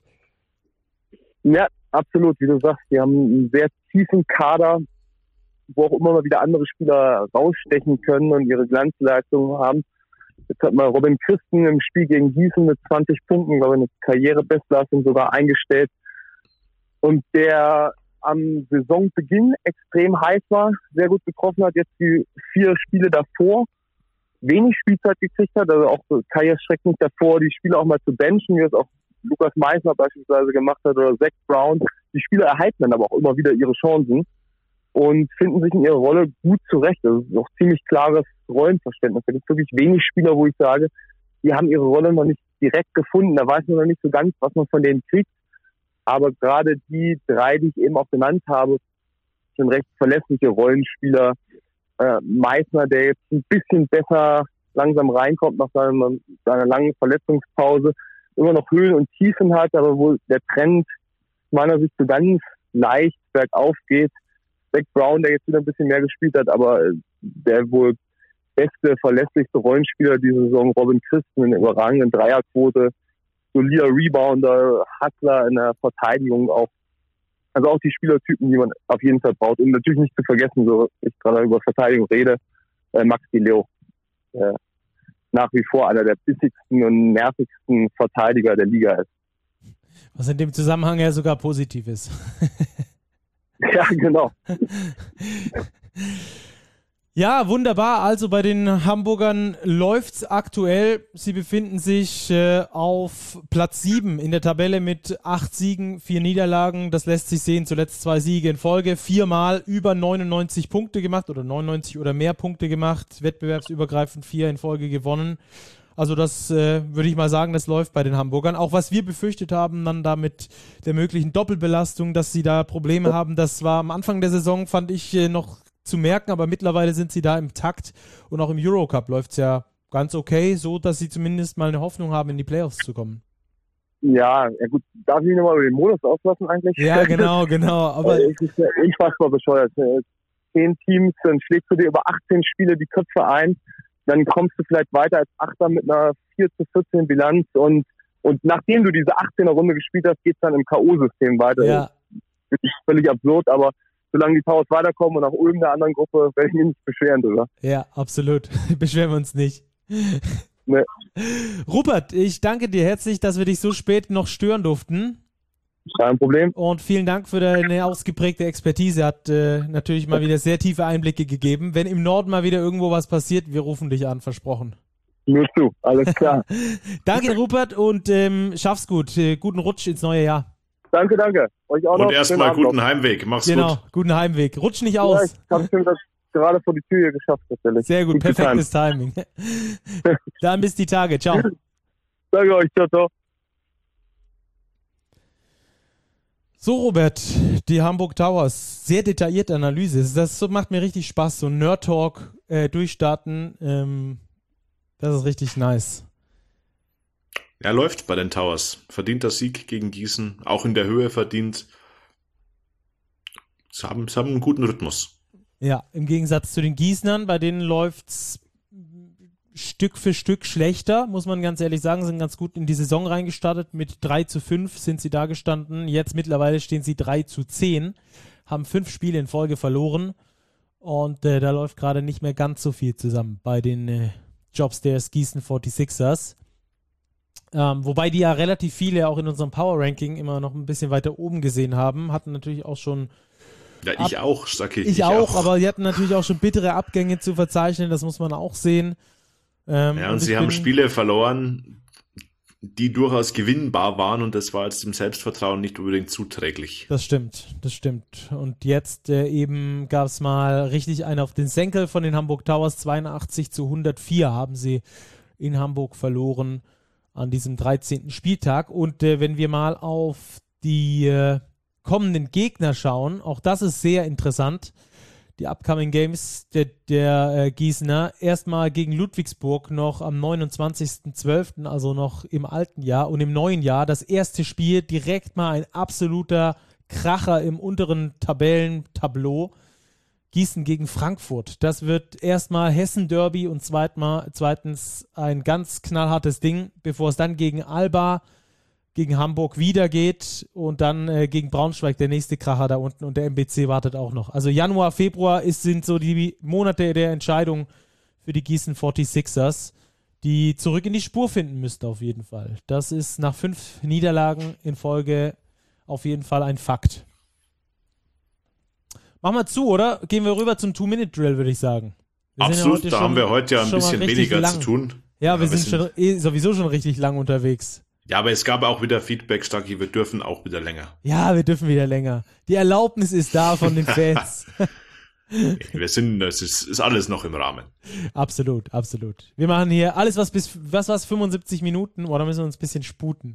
Ja, absolut, wie du sagst, die haben einen sehr tiefen Kader, wo auch immer mal wieder andere Spieler rausstechen können und ihre Glanzleistungen haben. Jetzt hat mal Robin Christen im Spiel gegen Gießen mit zwanzig Punkten, glaube ich, eine Karrierebestleistung sogar eingestellt. Und der am Saisonbeginn extrem heiß war, sehr gut getroffen hat, jetzt die vier Spiele davor wenig Spielzeit gekriegt hat, also auch so karrierestreckend davor, die Spieler auch mal zu benchen, wie es auch Lukas Meissner beispielsweise gemacht hat oder Zach Brown. Die Spieler erhalten dann aber auch immer wieder ihre Chancen und finden sich in ihrer Rolle gut zurecht. Das ist auch ziemlich klares Rollenverständnis. Da gibt es wirklich wenig Spieler, wo ich sage, die haben ihre Rolle noch nicht direkt gefunden. Da weiß man noch nicht so ganz, was man von denen kriegt. Aber gerade die drei, die ich eben auch genannt habe, sind recht verlässliche Rollenspieler. Äh, Meissner, der jetzt ein bisschen besser langsam reinkommt nach seiner, seiner langen Verletzungspause, immer noch Höhen und Tiefen hat, aber wo der Trend meiner Sicht so ganz leicht bergauf geht. Zach Brown, der jetzt wieder ein bisschen mehr gespielt hat, aber der wohl beste, verlässlichste Rollenspieler diese Saison, Robin Christen, in der überragenden Dreierquote, solider Rebounder, Hustler in der Verteidigung auch. Also auch die Spielertypen, die man auf jeden Fall braucht. Und natürlich nicht zu vergessen, so ich gerade über Verteidigung rede, äh, Max Di Leo. Äh, nach wie vor einer der bissigsten und nervigsten Verteidiger der Liga ist. Was in dem Zusammenhang ja sogar positiv ist. Ja, genau. Ja, wunderbar. Also bei den Hamburgern läuft's aktuell. Sie befinden sich äh, auf Platz sieben in der Tabelle mit acht Siegen, vier Niederlagen. Das lässt sich sehen. Zuletzt zwei Siege in Folge. Viermal über neunundneunzig Punkte gemacht oder neunundneunzig oder mehr Punkte gemacht. Wettbewerbsübergreifend vier in Folge gewonnen. Also das äh, würde ich mal sagen, das läuft bei den Hamburgern. Auch was wir befürchtet haben, dann da mit der möglichen Doppelbelastung, dass sie da Probleme haben, das war am Anfang der Saison, fand ich äh, noch zu merken, aber mittlerweile sind sie da im Takt und auch im Eurocup läuft es ja ganz okay, so dass sie zumindest mal eine Hoffnung haben, in die Playoffs zu kommen. Ja, ja gut, darf ich nochmal über den Modus auslassen eigentlich? Ja, genau, genau. Aber ich bin unfassbar bescheuert. Zehn Teams, dann schlägst du dir über achtzehn Spiele die Köpfe ein, dann kommst du vielleicht weiter als Achter mit einer vier zu vierzehn Bilanz und, und nachdem du diese achtzehner Runde gespielt hast, geht es dann im K O-System weiter. Ja. Das ist völlig absurd, aber solange die Towers weiterkommen und nach oben der anderen Gruppe, werde ich mich nicht beschweren drüber. Ja, absolut. Beschweren wir uns nicht. Nee. Rupert, ich danke dir herzlich, dass wir dich so spät noch stören durften. Kein Problem. Und vielen Dank für deine ausgeprägte Expertise. Hat äh, natürlich mal wieder sehr tiefe Einblicke gegeben. Wenn im Norden mal wieder irgendwo was passiert, wir rufen dich an, versprochen. Nur zu, alles klar. Danke, Rupert, und ähm, schaff's gut. Äh, guten Rutsch ins neue Jahr. Danke, danke. Euch auch noch. Und erstmal guten noch. Heimweg. Mach's genau, gut. Genau, guten Heimweg. Rutsch nicht aus. Ja, ich habe schon das gerade vor die Tür hier geschafft, natürlich. Sehr gut, gut perfektes Timing. Dann bis die Tage. Ciao. Danke euch. Ciao, ciao. So, Robert, die Hamburg Towers, sehr detaillierte Analyse. Das macht mir richtig Spaß, so Nerd-Talk äh, durchstarten. Ähm, das ist richtig nice. Er läuft bei den Towers. Verdient der Sieg gegen Gießen. Auch in der Höhe verdient. Sie haben, sie haben einen guten Rhythmus. Ja, im Gegensatz zu den Gießnern, bei denen läuft es Stück für Stück schlechter, muss man ganz ehrlich sagen. Sind ganz gut in die Saison reingestartet. Mit drei zu fünf sind sie da gestanden. Jetzt mittlerweile stehen sie drei zu zehn. Haben fünf Spiele in Folge verloren. Und äh, da läuft gerade nicht mehr ganz so viel zusammen bei den äh, Jobstairs Gießen forty-sixers. Ähm, wobei die ja relativ viele auch in unserem Power-Ranking immer noch ein bisschen weiter oben gesehen haben. Hatten natürlich auch schon... Ja, ich Ab- auch, sag ich. Ich, ich auch, auch, aber die hatten natürlich auch schon bittere Abgänge zu verzeichnen. Das muss man auch sehen. Ähm, ja, und, und sie haben Spiele verloren, die durchaus gewinnbar waren, und das war jetzt dem Selbstvertrauen nicht unbedingt zuträglich. Das stimmt, das stimmt. Und jetzt äh, eben gab es mal richtig einen auf den Senkel von den Hamburg Towers. zweiundachtzig zu hundertvier haben sie in Hamburg verloren an diesem dreizehnten Spieltag. Und äh, wenn wir mal auf die äh, kommenden Gegner schauen, auch das ist sehr interessant. Die Upcoming Games der, der äh, Gießener. Erstmal gegen Ludwigsburg noch am neunundzwanzigsten zwölften, also noch im alten Jahr. Und im neuen Jahr das erste Spiel, direkt mal ein absoluter Kracher im unteren Tabellentableau. Gießen gegen Frankfurt. Das wird erstmal Hessen-Derby und zweitmal, zweitens ein ganz knallhartes Ding, bevor es dann gegen Alba, gegen Hamburg wieder geht und dann äh, gegen Braunschweig der nächste Kracher da unten und der M B C wartet auch noch. Also Januar, Februar ist, sind so die Monate der Entscheidung für die Gießen forty-sixers, die zurück in die Spur finden müssten auf jeden Fall. Das ist nach fünf Niederlagen in Folge auf jeden Fall ein Fakt. Machen wir zu, oder? Gehen wir rüber zum Two-Minute-Drill, würde ich sagen. Wir Absolut, ja da schon, haben wir heute ja ein bisschen weniger lang. zu tun. Ja, ja wir, wir sind, sind schon, eh, sowieso schon richtig lang unterwegs. Ja, aber es gab auch wieder Feedback, Stacki, wir dürfen auch wieder länger. Ja, wir dürfen wieder länger. Die Erlaubnis ist da von den Fans. Wir sind, es ist, ist alles noch im Rahmen. Absolut, absolut. Wir machen hier alles, was bis, was war's, fünfundsiebzig Minuten, oder müssen wir uns ein bisschen sputen.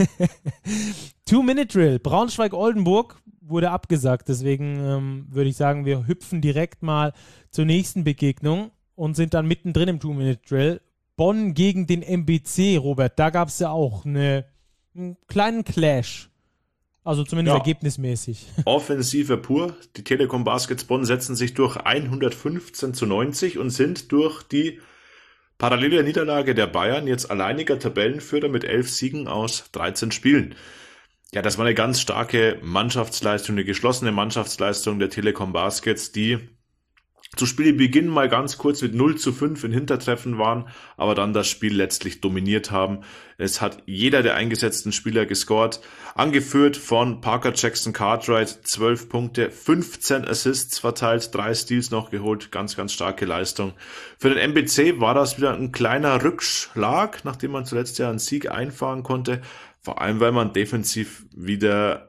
Two-Minute-Drill, Braunschweig-Oldenburg wurde abgesagt, deswegen ähm, würde ich sagen, wir hüpfen direkt mal zur nächsten Begegnung und sind dann mittendrin im Two-Minute-Drill. Bonn gegen den M B C, Robert, da gab es ja auch eine, einen kleinen Clash. Also zumindest ja, ergebnismäßig. Offensive pur. Die Telekom Baskets Bonn setzen sich durch hundertfünfzehn zu neunzig und sind durch die parallele Niederlage der Bayern jetzt alleiniger Tabellenführer mit elf Siegen aus dreizehn Spielen. Ja, das war eine ganz starke Mannschaftsleistung, eine geschlossene Mannschaftsleistung der Telekom Baskets, die zu Spielbeginn mal ganz kurz mit null zu fünf in Hintertreffen waren, aber dann das Spiel letztlich dominiert haben. Es hat jeder der eingesetzten Spieler gescored, angeführt von Parker Jackson Cartwright, zwölf Punkte, fünfzehn Assists verteilt, drei Steals noch geholt, ganz, ganz starke Leistung. Für den M B C war das wieder ein kleiner Rückschlag, nachdem man zuletzt ja einen Sieg einfahren konnte, vor allem weil man defensiv wieder,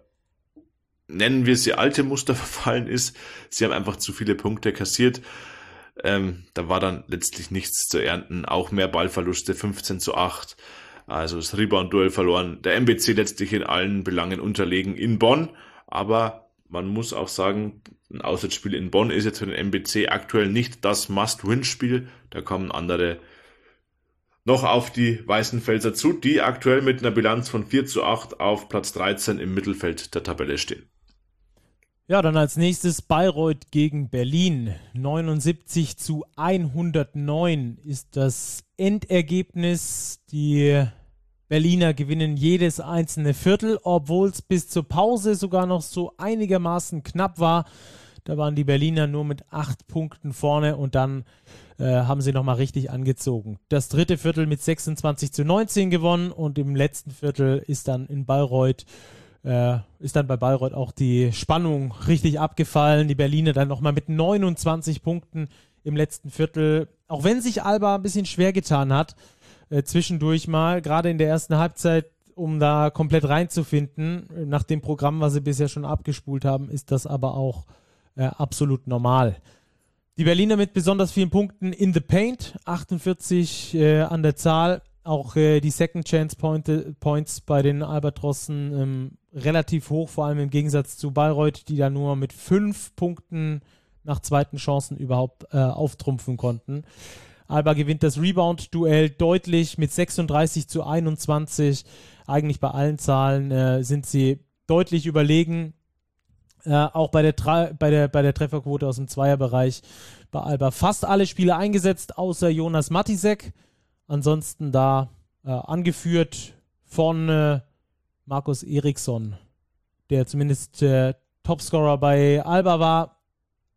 nennen wir sie, alte Muster verfallen ist. Sie haben einfach zu viele Punkte kassiert. Ähm, da war dann letztlich nichts zu ernten. Auch mehr Ballverluste, fünfzehn zu acht. Also das Rebound-Duell verloren. Der M B C letztlich in allen Belangen unterlegen in Bonn. Aber man muss auch sagen, ein Auswärtsspiel in Bonn ist jetzt für den M B C aktuell nicht das Must-Win-Spiel. Da kommen andere noch auf die Weißenfelser zu, die aktuell mit einer Bilanz von vier zu acht auf Platz dreizehn im Mittelfeld der Tabelle stehen. Ja, dann als nächstes Bayreuth gegen Berlin. neunundsiebzig zu hundertneun ist das Endergebnis. Die Berliner gewinnen jedes einzelne Viertel, obwohl es bis zur Pause sogar noch so einigermaßen knapp war. Da waren die Berliner nur mit acht Punkten vorne und dann äh, haben sie nochmal richtig angezogen. Das dritte Viertel mit sechsundzwanzig zu neunzehn gewonnen und im letzten Viertel ist dann in Bayreuth Äh, ist dann bei Bayreuth auch die Spannung richtig abgefallen. Die Berliner dann nochmal mit neunundzwanzig Punkten im letzten Viertel. Auch wenn sich Alba ein bisschen schwer getan hat, äh, zwischendurch mal, gerade in der ersten Halbzeit, um da komplett reinzufinden. Nach dem Programm, was sie bisher schon abgespult haben, ist das aber auch äh, absolut normal. Die Berliner mit besonders vielen Punkten in the paint, achtundvierzig äh, an der Zahl. Auch äh, die Second Chance Point, Points bei den Albatrossen ähm, relativ hoch, vor allem im Gegensatz zu Bayreuth, die da nur mit fünf Punkten nach zweiten Chancen überhaupt äh, auftrumpfen konnten. Alba gewinnt das Rebound-Duell deutlich mit sechsunddreißig zu einundzwanzig. Eigentlich bei allen Zahlen äh, sind sie deutlich überlegen. Äh, auch bei der, Tra- bei, der, bei der Trefferquote aus dem Zweierbereich bei Alba fast alle Spieler eingesetzt, außer Jonas Matisek. Ansonsten da äh, angeführt von äh, Markus Eriksson, der zumindest äh, Topscorer bei Alba war.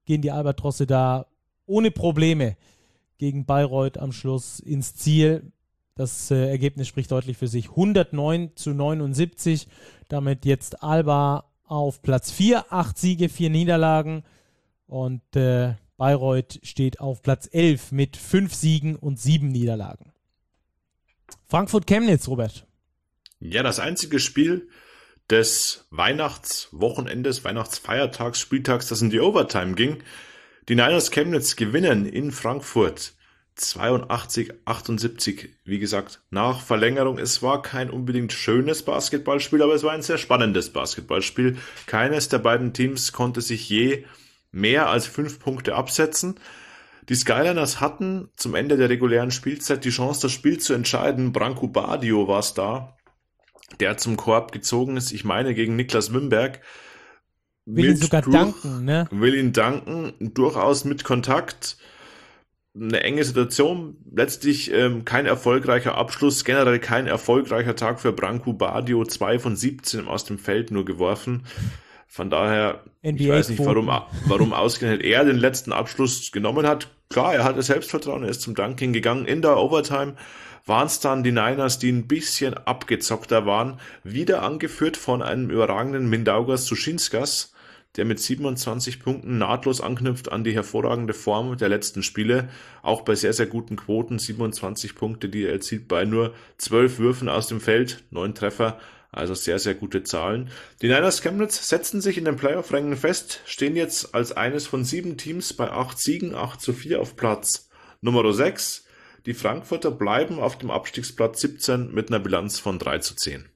gehen die Albatrosse da ohne Probleme gegen Bayreuth am Schluss ins Ziel. Das äh, Ergebnis spricht deutlich für sich. hundertneun zu neunundsiebzig. Damit jetzt Alba auf Platz vier. Acht Siege, vier Niederlagen. Und äh, Bayreuth steht auf Platz elf mit fünf Siegen und sieben Niederlagen. Frankfurt-Chemnitz, Robert. Ja, das einzige Spiel des Weihnachtswochenendes, Weihnachtsfeiertags, Spieltags, das in die Overtime ging. Die Niners Chemnitz gewinnen in Frankfurt zweiundachtzig achtundsiebzig, wie gesagt, nach Verlängerung. Es war kein unbedingt schönes Basketballspiel, aber es war ein sehr spannendes Basketballspiel. Keines der beiden Teams konnte sich je mehr als fünf Punkte absetzen. Die Skyliners hatten zum Ende der regulären Spielzeit die Chance, das Spiel zu entscheiden. Branko Badio war es da, der zum Korb gezogen ist, ich meine gegen Niklas Wimberg. Will ihn sogar durch, danken, ne? Will ihn danken, durchaus mit Kontakt. Eine enge Situation, letztlich ähm, kein erfolgreicher Abschluss, generell kein erfolgreicher Tag für Branko Badio, zwei von siebzehn aus dem Feld nur geworfen. Von daher, N B A ich weiß nicht, warum, warum ausgerechnet er den letzten Abschluss genommen hat. Klar, er hatte Selbstvertrauen, er ist zum Dunking gegangen. In der Overtime waren es dann die Niners, die ein bisschen abgezockter waren, wieder angeführt von einem überragenden Mindaugas Suschinskas, der mit siebenundzwanzig Punkten nahtlos anknüpft an die hervorragende Form der letzten Spiele, auch bei sehr, sehr guten Quoten, siebenundzwanzig Punkte, die er erzielt bei nur zwölf Würfen aus dem Feld, neun Treffer, also sehr, sehr gute Zahlen. Die Niners Chemnitz setzen sich in den Playoff-Rängen fest, stehen jetzt als eines von sieben Teams bei acht Siegen, acht zu vier auf Platz Nummer sechs. Die Frankfurter bleiben auf dem Abstiegsplatz siebzehn mit einer Bilanz von drei zu zehn.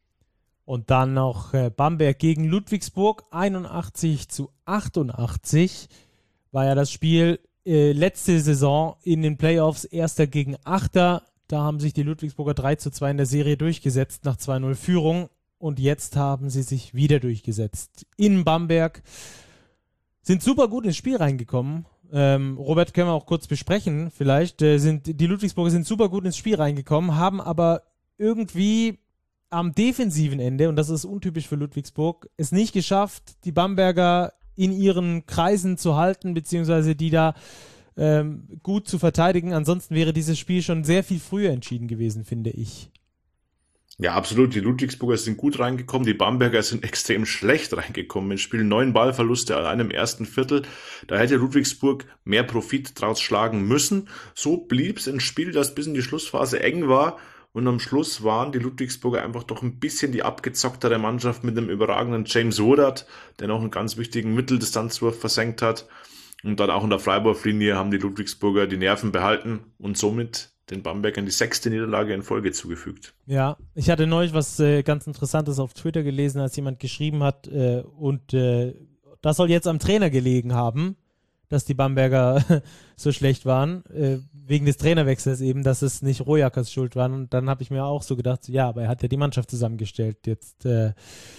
Und dann noch äh, Bamberg gegen Ludwigsburg, einundachtzig zu achtundachtzig war ja das Spiel äh, letzte Saison in den Playoffs, Erster gegen Achter. Da haben sich die Ludwigsburger drei zu zwei in der Serie durchgesetzt nach zwei null Führung und jetzt haben sie sich wieder durchgesetzt. In Bamberg sind super gut ins Spiel reingekommen. Ähm, Robert, können wir auch kurz besprechen vielleicht. Äh, sind, die Ludwigsburger sind super gut ins Spiel reingekommen, haben aber irgendwie am defensiven Ende, und das ist untypisch für Ludwigsburg, es nicht geschafft, die Bamberger in ihren Kreisen zu halten, beziehungsweise die da ähm, gut zu verteidigen. Ansonsten wäre dieses Spiel schon sehr viel früher entschieden gewesen, finde ich. Ja, absolut. Die Ludwigsburger sind gut reingekommen. Die Bamberger sind extrem schlecht reingekommen ins Spiel. Neun Ballverluste allein im ersten Viertel. Da hätte Ludwigsburg mehr Profit draus schlagen müssen. So blieb es ein Spiel, das bis in die Schlussphase eng war. Und am Schluss waren die Ludwigsburger einfach doch ein bisschen die abgezocktere Mannschaft mit dem überragenden James Woodard, der noch einen ganz wichtigen Mitteldistanzwurf versenkt hat. Und dann auch in der Freiwurflinie haben die Ludwigsburger die Nerven behalten und somit den Bambergern die sechste Niederlage in Folge zugefügt. Ja, ich hatte neulich was äh, ganz Interessantes auf Twitter gelesen, als jemand geschrieben hat, äh, und äh, das soll jetzt am Trainer gelegen haben, dass die Bamberger so schlecht waren, äh, wegen des Trainerwechsels eben, dass es nicht Rojakers Schuld war. Und dann habe ich mir auch so gedacht, ja, aber er hat ja die Mannschaft zusammengestellt. Jetzt äh,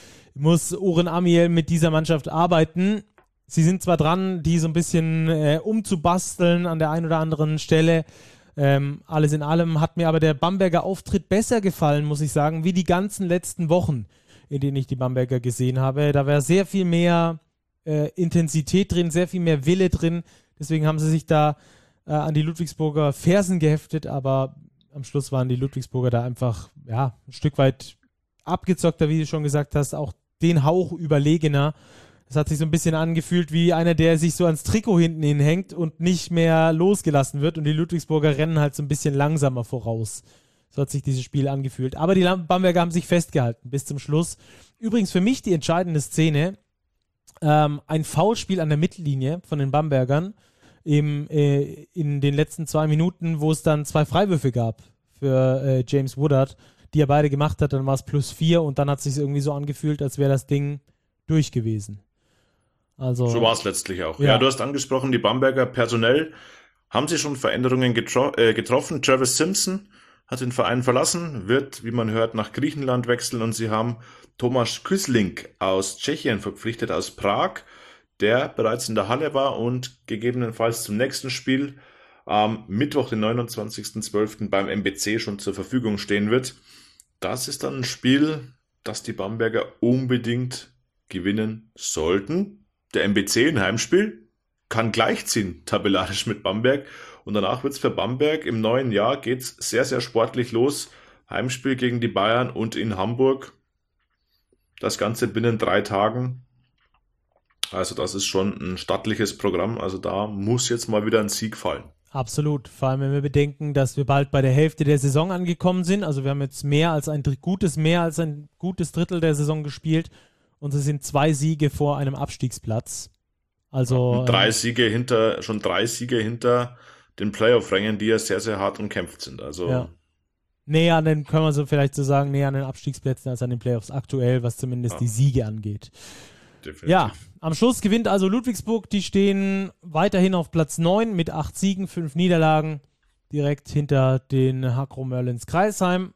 muss Oren Amiel mit dieser Mannschaft arbeiten. Sie sind zwar dran, die so ein bisschen äh, umzubasteln an der einen oder anderen Stelle. Ähm, alles in allem hat mir aber der Bamberger Auftritt besser gefallen, muss ich sagen, wie die ganzen letzten Wochen, in denen ich die Bamberger gesehen habe. Da war sehr viel mehr äh, Intensität drin, sehr viel mehr Wille drin. Deswegen haben sie sich da äh, an die Ludwigsburger Fersen geheftet, aber am Schluss waren die Ludwigsburger da einfach ja, ein Stück weit abgezockter, wie du schon gesagt hast, auch den Hauch überlegener. Es hat sich so ein bisschen angefühlt wie einer, der sich so ans Trikot hinten hinhängt und nicht mehr losgelassen wird. Und die Ludwigsburger rennen halt so ein bisschen langsamer voraus. So hat sich dieses Spiel angefühlt. Aber die Bamberger haben sich festgehalten bis zum Schluss. Übrigens für mich die entscheidende Szene, ähm, ein Foulspiel an der Mittellinie von den Bambergern im, äh, in den letzten zwei Minuten, wo es dann zwei Freiwürfe gab für äh, James Woodard, die er beide gemacht hat. Dann war es plus vier und dann hat es sich irgendwie so angefühlt, als wäre das Ding durch gewesen. Also, so war es letztlich auch. Ja. ja, du hast angesprochen, die Bamberger personell haben sie schon Veränderungen getro- äh, getroffen. Travis Simpson hat den Verein verlassen, wird, wie man hört, nach Griechenland wechseln und sie haben Tomáš Küßling aus Tschechien verpflichtet, aus Prag, der bereits in der Halle war und gegebenenfalls zum nächsten Spiel am Mittwoch, den neunundzwanzigsten zwölften beim M B C schon zur Verfügung stehen wird. Das ist dann ein Spiel, das die Bamberger unbedingt gewinnen sollten. Der M B C, ein Heimspiel, kann gleichziehen, tabellarisch mit Bamberg. Und danach wird's für Bamberg im neuen Jahr geht's sehr, sehr sportlich los. Heimspiel gegen die Bayern und in Hamburg. Das Ganze binnen drei Tagen. Also das ist schon ein stattliches Programm. Also da muss jetzt mal wieder ein Sieg fallen. Absolut. Vor allem, wenn wir bedenken, dass wir bald bei der Hälfte der Saison angekommen sind. Also wir haben jetzt mehr als ein gutes, mehr als ein gutes Drittel der Saison gespielt. Und es sind zwei Siege vor einem Abstiegsplatz. Also und drei Siege hinter, schon drei Siege hinter den Playoff-Rängen, die ja sehr, sehr hart umkämpft sind. Also ja. Näher an den, können wir so vielleicht so sagen, näher an den Abstiegsplätzen als an den Playoffs aktuell, was zumindest ja. die Siege angeht. Definitiv. Ja, am Schluss gewinnt also Ludwigsburg. Die stehen weiterhin auf Platz neun mit acht Siegen, fünf Niederlagen, direkt hinter den Hakro Merlins Kreisheim.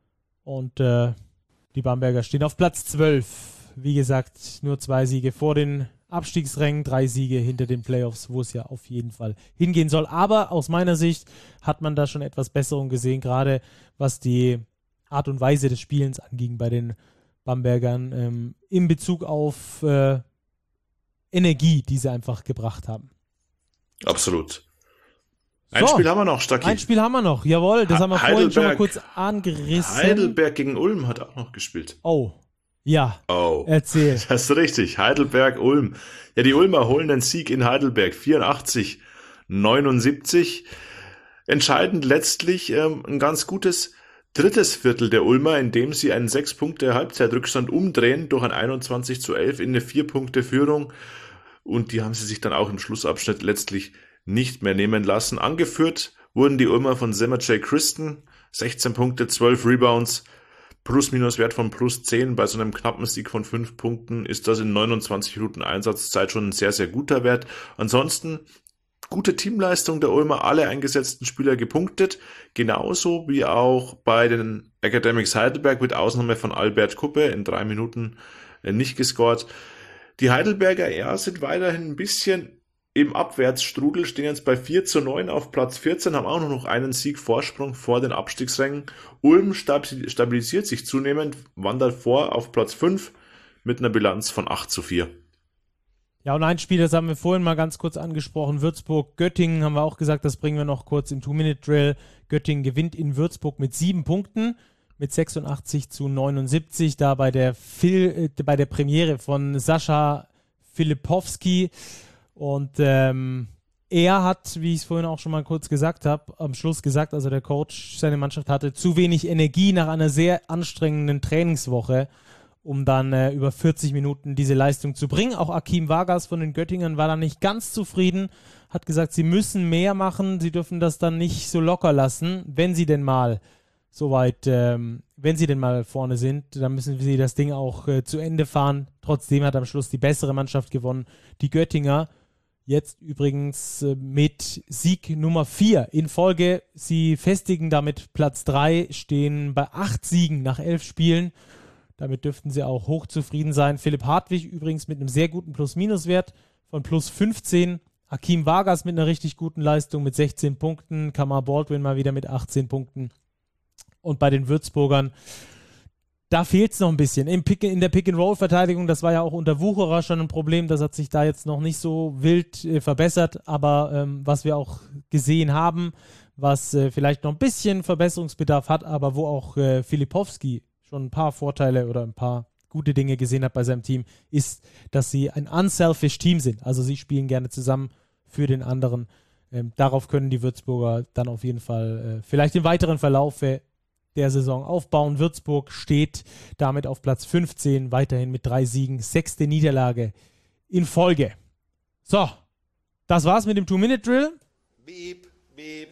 Und äh, die Bamberger stehen auf Platz zwölf. Wie gesagt, nur zwei Siege vor den Abstiegsrängen, drei Siege hinter den Playoffs, wo es ja auf jeden Fall hingehen soll. Aber aus meiner Sicht hat man da schon etwas Besserung gesehen, gerade was die Art und Weise des Spielens anging bei den Bambergern, ähm, in Bezug auf äh, Energie, die sie einfach gebracht haben. Absolut. Ein so, Spiel haben wir noch, Stacki. Ein Spiel haben wir noch, jawohl, das haben wir vorhin schon mal kurz angerissen. Heidelberg gegen Ulm hat auch noch gespielt. Oh, ja, oh. Erzähl. Das ist richtig, Heidelberg-Ulm. Ja, die Ulmer holen den Sieg in Heidelberg, vierundachtzig neunundsiebzig. Entscheidend letztlich ähm, ein ganz gutes drittes Viertel der Ulmer, in dem sie einen sechs Punkte Halbzeitrückstand umdrehen durch ein einundzwanzig zu elf in eine vier Punkte Führung. Und die haben sie sich dann auch im Schlussabschnitt letztlich nicht mehr nehmen lassen. Angeführt wurden die Ulmer von Semmer J. Christen, sechzehn Punkte, zwölf Rebounds, Plus-Minus-Wert von plus zehn. Bei so einem knappen Sieg von fünf Punkten ist das in neunundzwanzig Minuten Einsatzzeit schon ein sehr, sehr guter Wert. Ansonsten gute Teamleistung der Ulmer, alle eingesetzten Spieler gepunktet, genauso wie auch bei den Academics Heidelberg mit Ausnahme von Albert Kuppe in drei Minuten nicht gescored. Die Heidelberger ja, sind weiterhin ein bisschen im Abwärtsstrudel, stehen jetzt bei vier zu neun auf Platz vierzehn, haben auch noch einen Sieg Vorsprung vor den Abstiegsrängen. Ulm stabilisiert sich zunehmend, wandert vor auf Platz fünf mit einer Bilanz von acht zu vier. Ja, und ein Spiel, das haben wir vorhin mal ganz kurz angesprochen, Würzburg-Göttingen, haben wir auch gesagt, das bringen wir noch kurz im Two-Minute-Drill. Göttingen gewinnt in Würzburg mit sieben Punkten, mit sechsundachtzig zu neunundsiebzig, da bei der, Phil, äh, bei der Premiere von Sascha Filipowski. Und ähm, er hat, wie ich es vorhin auch schon mal kurz gesagt habe, am Schluss gesagt, also der Coach, seine Mannschaft hatte zu wenig Energie nach einer sehr anstrengenden Trainingswoche, um dann äh, über vierzig Minuten diese Leistung zu bringen. Auch Akim Vargas von den Göttingern war da nicht ganz zufrieden, hat gesagt, sie müssen mehr machen, sie dürfen das dann nicht so locker lassen, wenn sie denn mal soweit, ähm, wenn sie denn mal vorne sind, dann müssen sie das Ding auch äh, zu Ende fahren. Trotzdem hat am Schluss die bessere Mannschaft gewonnen, die Göttinger. Jetzt übrigens äh, mit Sieg Nummer vier in Folge. Sie festigen damit Platz drei, stehen bei acht Siegen nach elf Spielen. Damit dürften sie auch hochzufrieden sein. Philipp Hartwig übrigens mit einem sehr guten Plus-Minus-Wert von plus fünfzehn. Akim Vargas mit einer richtig guten Leistung mit sechzehn Punkten. Kamar Baldwin mal wieder mit achtzehn Punkten. Und bei den Würzburgern, da fehlt es noch ein bisschen. Im Pick, in der Pick-and-Roll-Verteidigung, das war ja auch unter Wucherer schon ein Problem. Das hat sich da jetzt noch nicht so wild äh, verbessert. Aber ähm, was wir auch gesehen haben, was äh, vielleicht noch ein bisschen Verbesserungsbedarf hat, aber wo auch äh, Filipowski schon ein paar Vorteile oder ein paar gute Dinge gesehen hat bei seinem Team, ist, dass sie ein unselfish Team sind. Also sie spielen gerne zusammen für den anderen. Ähm, darauf können die Würzburger dann auf jeden Fall äh, vielleicht im weiteren Verlauf der Saison aufbauen. Würzburg steht damit auf Platz fünfzehn, weiterhin mit drei Siegen, sechste Niederlage in Folge. So, das war's mit dem Two-Minute-Drill. Beep, beep.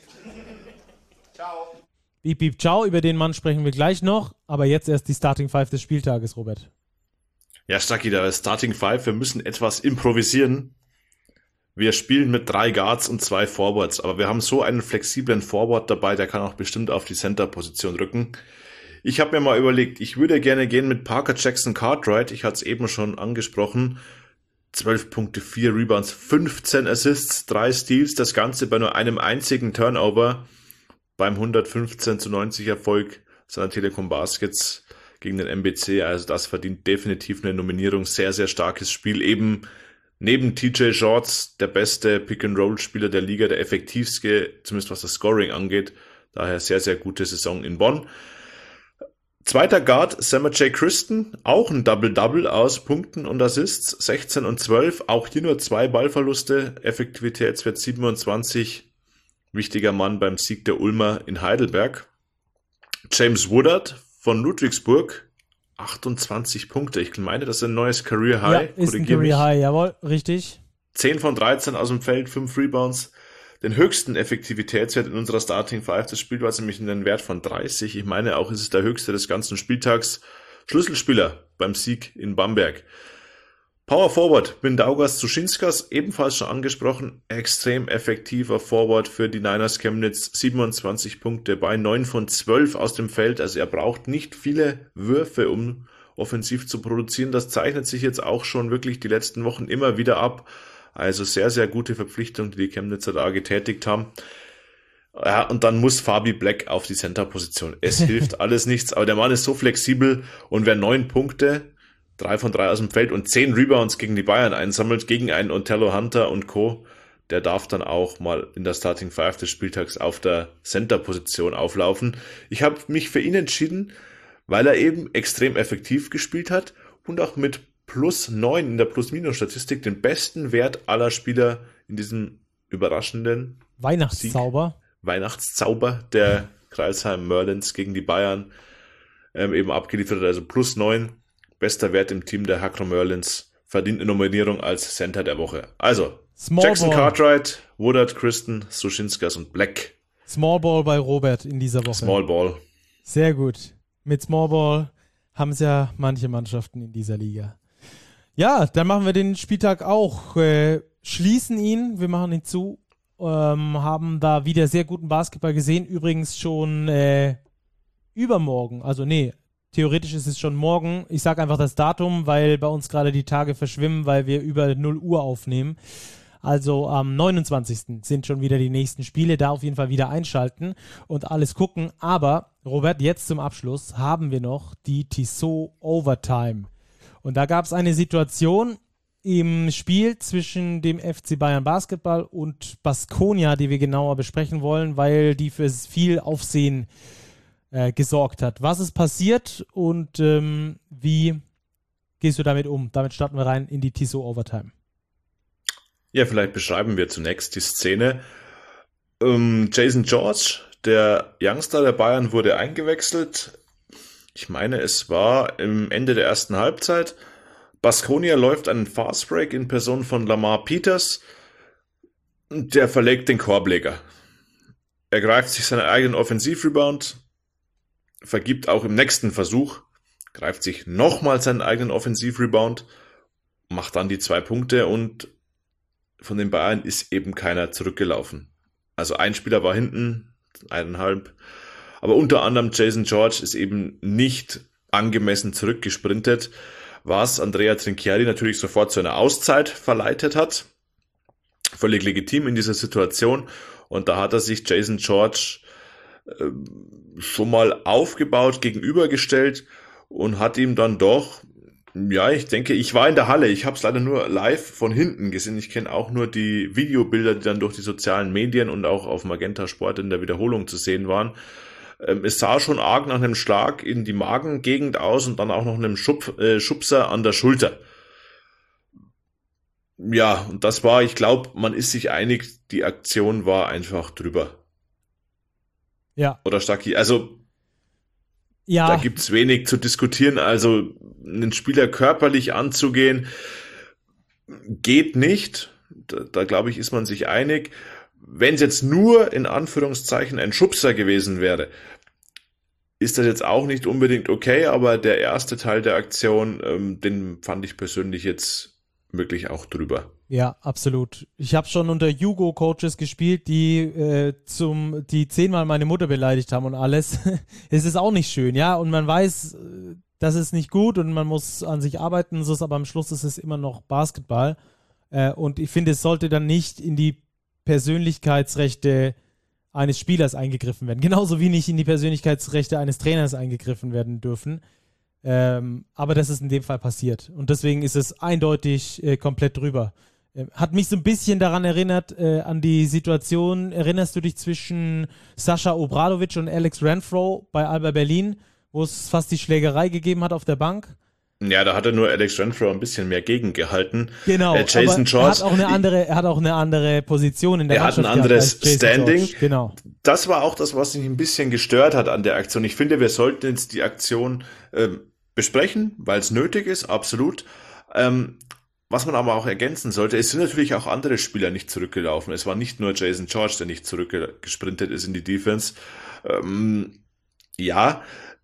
Ciao. Beep, beep, ciao. Über den Mann sprechen wir gleich noch, aber jetzt erst die Starting Five des Spieltages, Robert. Ja, Stacki, da ist Starting Five. Wir müssen etwas improvisieren. Wir spielen mit drei Guards und zwei Forwards, aber wir haben so einen flexiblen Forward dabei, der kann auch bestimmt auf die Center-Position rücken. Ich habe mir mal überlegt, ich würde gerne gehen mit Parker Jackson Cartwright. Ich hatte es eben schon angesprochen. zwölf Punkte, vier Rebounds, fünfzehn Assists, drei Steals. Das Ganze bei nur einem einzigen Turnover beim hundertfünfzehn zu neunzig Erfolg seiner Telekom Baskets gegen den M B C. Also das verdient definitiv eine Nominierung. Sehr, sehr starkes Spiel. Eben neben T J Shorts der beste Pick-and-Roll-Spieler der Liga, der effektivste, zumindest was das Scoring angeht. Daher sehr, sehr gute Saison in Bonn. Zweiter Guard, Summer J. Christon, auch ein Double-Double aus Punkten und Assists, sechzehn und zwölf, auch hier nur zwei Ballverluste, Effektivitätswert siebenundzwanzig, wichtiger Mann beim Sieg der Ulmer in Heidelberg. James Woodard von Ludwigsburg, achtundzwanzig Punkte, ich meine, das ist ein neues Career High. Ja, ist ein Career High, jawohl, richtig. zehn von dreizehn aus dem Feld, fünf Rebounds. Den höchsten Effektivitätswert in unserer Starting Five. Das Spiel war nämlich in den Wert von dreißig. Ich meine, auch ist es der höchste des ganzen Spieltags. Schlüsselspieler beim Sieg in Bamberg. Power Forward, Mindaugas Suschinskas, ebenfalls schon angesprochen. Extrem effektiver Forward für die Niners Chemnitz. siebenundzwanzig Punkte bei neun von zwölf aus dem Feld. Also er braucht nicht viele Würfe, um offensiv zu produzieren. Das zeichnet sich jetzt auch schon wirklich die letzten Wochen immer wieder ab. Also sehr, sehr gute Verpflichtung, die die Chemnitzer da getätigt haben. Ja, und dann muss Fabi Black auf die Center-Position. Es hilft alles nichts, aber der Mann ist so flexibel und wer neun Punkte, drei von drei aus dem Feld und zehn Rebounds gegen die Bayern einsammelt, gegen einen Ontello Hunter und Co., der darf dann auch mal in der Starting Five des Spieltags auf der Center-Position auflaufen. Ich habe mich für ihn entschieden, weil er eben extrem effektiv gespielt hat und auch mit plus neun in der Plus-Minus-Statistik den besten Wert aller Spieler in diesem überraschenden Weihnachtszauber. Sieg, Weihnachtszauber der Crailsheim Merlins gegen die Bayern ähm, eben abgeliefert hat. Also plus neun, bester Wert im Team der Hakro Merlins, verdient eine Nominierung als Center der Woche. Also, Small Jackson Ball. Cartwright, Woodard, Christon, Suschinskas und Black. Small Ball bei Robert in dieser Woche. Small Ball. Sehr gut. Mit Small Ball haben es ja manche Mannschaften in dieser Liga. Ja, dann machen wir den Spieltag auch. Äh, schließen ihn, wir machen ihn zu. Ähm, haben da wieder sehr guten Basketball gesehen. Übrigens schon äh, übermorgen. Also nee, theoretisch ist es schon morgen. Ich sage einfach das Datum, weil bei uns gerade die Tage verschwimmen, weil wir über null Uhr aufnehmen. Also am neunundzwanzigsten sind schon wieder die nächsten Spiele. Da auf jeden Fall wieder einschalten und alles gucken. Aber, Robert, jetzt zum Abschluss haben wir noch die Tissot Overtime. Und da gab es eine Situation im Spiel zwischen dem F C Bayern Basketball und Baskonia, die wir genauer besprechen wollen, weil die für viel Aufsehen äh, gesorgt hat. Was ist passiert und ähm, wie gehst du damit um? Damit starten wir rein in die Tissot Overtime. Ja, vielleicht beschreiben wir zunächst die Szene. Ähm, Jason George, der Youngster der Bayern, wurde eingewechselt. Ich meine, es war im Ende der ersten Halbzeit. Baskonia läuft einen Fastbreak in Person von Lamar Peters. Der verlegt den Korbleger. Er greift sich seinen eigenen Offensivrebound, vergibt auch im nächsten Versuch, greift sich nochmal seinen eigenen Offensivrebound, macht dann die zwei Punkte und von den Bayern ist eben keiner zurückgelaufen. Also ein Spieler war hinten, eineinhalb. Aber unter anderem Jason George ist eben nicht angemessen zurückgesprintet, was Andrea Trinchieri natürlich sofort zu einer Auszeit verleitet hat. Völlig legitim in dieser Situation. Und da hat er sich Jason George äh, schon mal aufgebaut, gegenübergestellt und hat ihm dann doch, ja, ich denke, ich war in der Halle, ich habe es leider nur live von hinten gesehen. Ich kenne auch nur die Videobilder, die dann durch die sozialen Medien und auch auf Magenta Sport in der Wiederholung zu sehen waren. Es sah schon arg nach einem Schlag in die Magengegend aus und dann auch noch einem Schub, äh, Schubser an der Schulter. Ja, und das war, ich glaube, man ist sich einig, die Aktion war einfach drüber. Ja. Oder Stacki, also ja. Da gibt's wenig zu diskutieren. Also einen Spieler körperlich anzugehen, geht nicht. Da, da glaube ich, ist man sich einig. Wenn es jetzt nur in Anführungszeichen ein Schubser gewesen wäre, ist das jetzt auch nicht unbedingt okay, aber der erste Teil der Aktion, ähm, den fand ich persönlich jetzt wirklich auch drüber. Ja, absolut. Ich habe schon unter Jugo-Coaches gespielt, die äh, zum, die zehnmal meine Mutter beleidigt haben und alles. Es ist auch nicht schön, ja, und man weiß, das ist nicht gut und man muss an sich arbeiten, so ist, aber am Schluss ist es immer noch Basketball. Äh, und ich finde, es sollte dann nicht in die Persönlichkeitsrechte eines Spielers eingegriffen werden. Genauso wie nicht in die Persönlichkeitsrechte eines Trainers eingegriffen werden dürfen. Ähm, aber das ist in dem Fall passiert. Und deswegen ist es eindeutig äh, komplett drüber. Äh, hat mich so ein bisschen daran erinnert, äh, an die Situation, erinnerst du dich, zwischen Sascha Obradovic und Alex Renfroe bei Alba Berlin, wo es fast die Schlägerei gegeben hat auf der Bank? Ja, da hat er nur Alex Renfroe ein bisschen mehr gegengehalten. Genau, äh, Jason aber George, er hat auch eine andere, er hat auch eine andere Position in der er hat Mannschaft ein anderes gehabt als Jason Standing. George. Genau. Das war auch das, was mich ein bisschen gestört hat an der Aktion. Ich finde, wir sollten jetzt die Aktion ähm, besprechen, weil es nötig ist, absolut. Ähm, was man aber auch ergänzen sollte, es sind natürlich auch andere Spieler nicht zurückgelaufen. Es war nicht nur Jason George, der nicht zurückgesprintet ist in die Defense. Ähm, ja,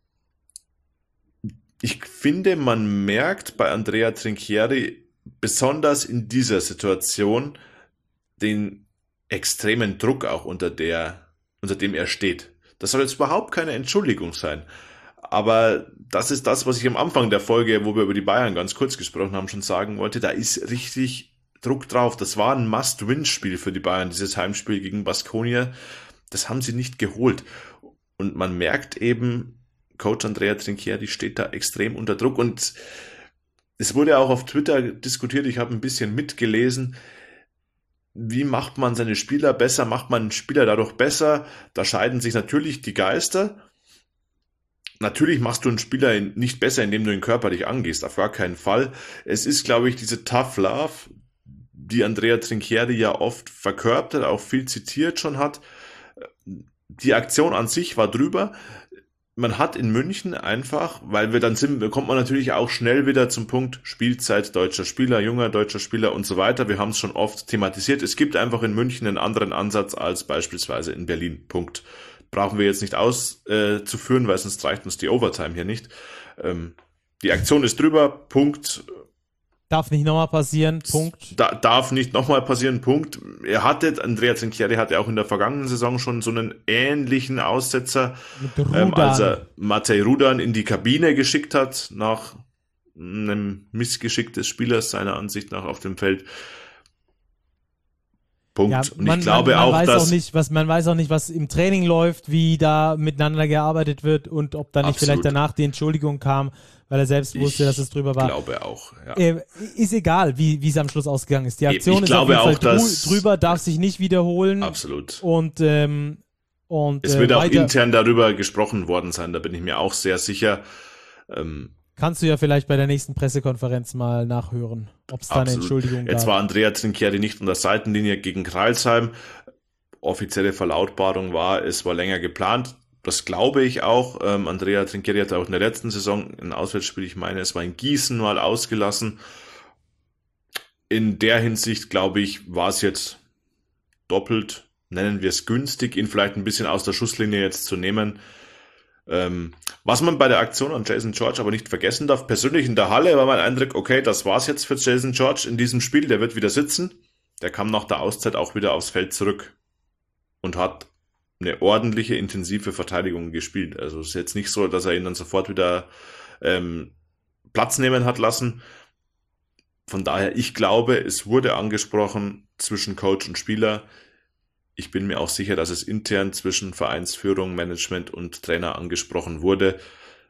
ich finde, man merkt bei Andrea Trinchieri besonders in dieser Situation den extremen Druck auch unter der, unter dem er steht. Das soll jetzt überhaupt keine Entschuldigung sein. Aber das ist das, was ich am Anfang der Folge, wo wir über die Bayern ganz kurz gesprochen haben, schon sagen wollte. Da ist richtig Druck drauf. Das war ein Must-Win-Spiel für die Bayern, dieses Heimspiel gegen Baskonia. Das haben sie nicht geholt. Und man merkt eben, Coach Andrea Trinchieri steht da extrem unter Druck. Und es wurde auch auf Twitter diskutiert, ich habe ein bisschen mitgelesen, wie macht man seine Spieler besser, macht man einen Spieler dadurch besser? Da scheiden sich natürlich die Geister. Natürlich machst du einen Spieler nicht besser, indem du ihn körperlich angehst, auf gar keinen Fall. Es ist, glaube ich, diese Tough Love, die Andrea Trinchieri ja oft verkörpert hat, auch viel zitiert schon hat. Die Aktion an sich war drüber. Man hat in München einfach, weil wir dann sind, kommt man natürlich auch schnell wieder zum Punkt Spielzeit deutscher Spieler, junger deutscher Spieler und so weiter. Wir haben es schon oft thematisiert. Es gibt einfach in München einen anderen Ansatz als beispielsweise in Berlin. Punkt. Brauchen wir jetzt nicht auszuführen, äh, weil sonst reicht uns die Overtime hier nicht. Ähm, die Aktion ist drüber. Punkt. Darf nicht nochmal passieren, Punkt. Da, darf nicht nochmal passieren, Punkt. Er hatte, Andrea Trinchieri hatte auch in der vergangenen Saison schon so einen ähnlichen Aussetzer, ähm, als er Matej Rudan in die Kabine geschickt hat, nach einem Missgeschick des Spielers, seiner Ansicht nach auf dem Feld. Punkt. Ja, und man, ich glaube man, man auch, weiß dass... Auch nicht, was, man weiß auch nicht, was im Training läuft, wie da miteinander gearbeitet wird und ob da nicht Absolut. vielleicht danach die Entschuldigung kam, weil er selbst wusste, ich dass es drüber war. Ich glaube auch, ja. Äh, ist egal, wie wie es am Schluss ausgegangen ist. Die Aktion ich ist glaube auf jeden auch, Fall dass- drüber, darf sich nicht wiederholen. Absolut. Und, ähm, und Es äh, wird auch weiter intern darüber gesprochen worden sein, da bin ich mir auch sehr sicher. Ähm, kannst du ja vielleicht bei der nächsten Pressekonferenz mal nachhören, ob es da eine Absolut. Entschuldigung Jetzt gab. war Andrea Trinchieri nicht an der Seitenlinie gegen Crailsheim. Offizielle Verlautbarung war, es war länger geplant. Das glaube ich auch. Ähm, Andrea Trinchieri hat auch in der letzten Saison ein Auswärtsspiel, ich meine, es war in Gießen, mal ausgelassen. In der Hinsicht, glaube ich, war es jetzt doppelt, nennen wir es günstig, ihn vielleicht ein bisschen aus der Schusslinie jetzt zu nehmen. Ähm, was man bei der Aktion an Jason George aber nicht vergessen darf, persönlich in der Halle war mein Eindruck, okay, das war's jetzt für Jason George in diesem Spiel, der wird wieder sitzen. Der kam nach der Auszeit auch wieder aufs Feld zurück und hat eine ordentliche, intensive Verteidigung gespielt. Also es ist jetzt nicht so, dass er ihn dann sofort wieder ähm, Platz nehmen hat lassen. Von daher, ich glaube, es wurde angesprochen zwischen Coach und Spieler. Ich bin mir auch sicher, dass es intern zwischen Vereinsführung, Management und Trainer angesprochen wurde.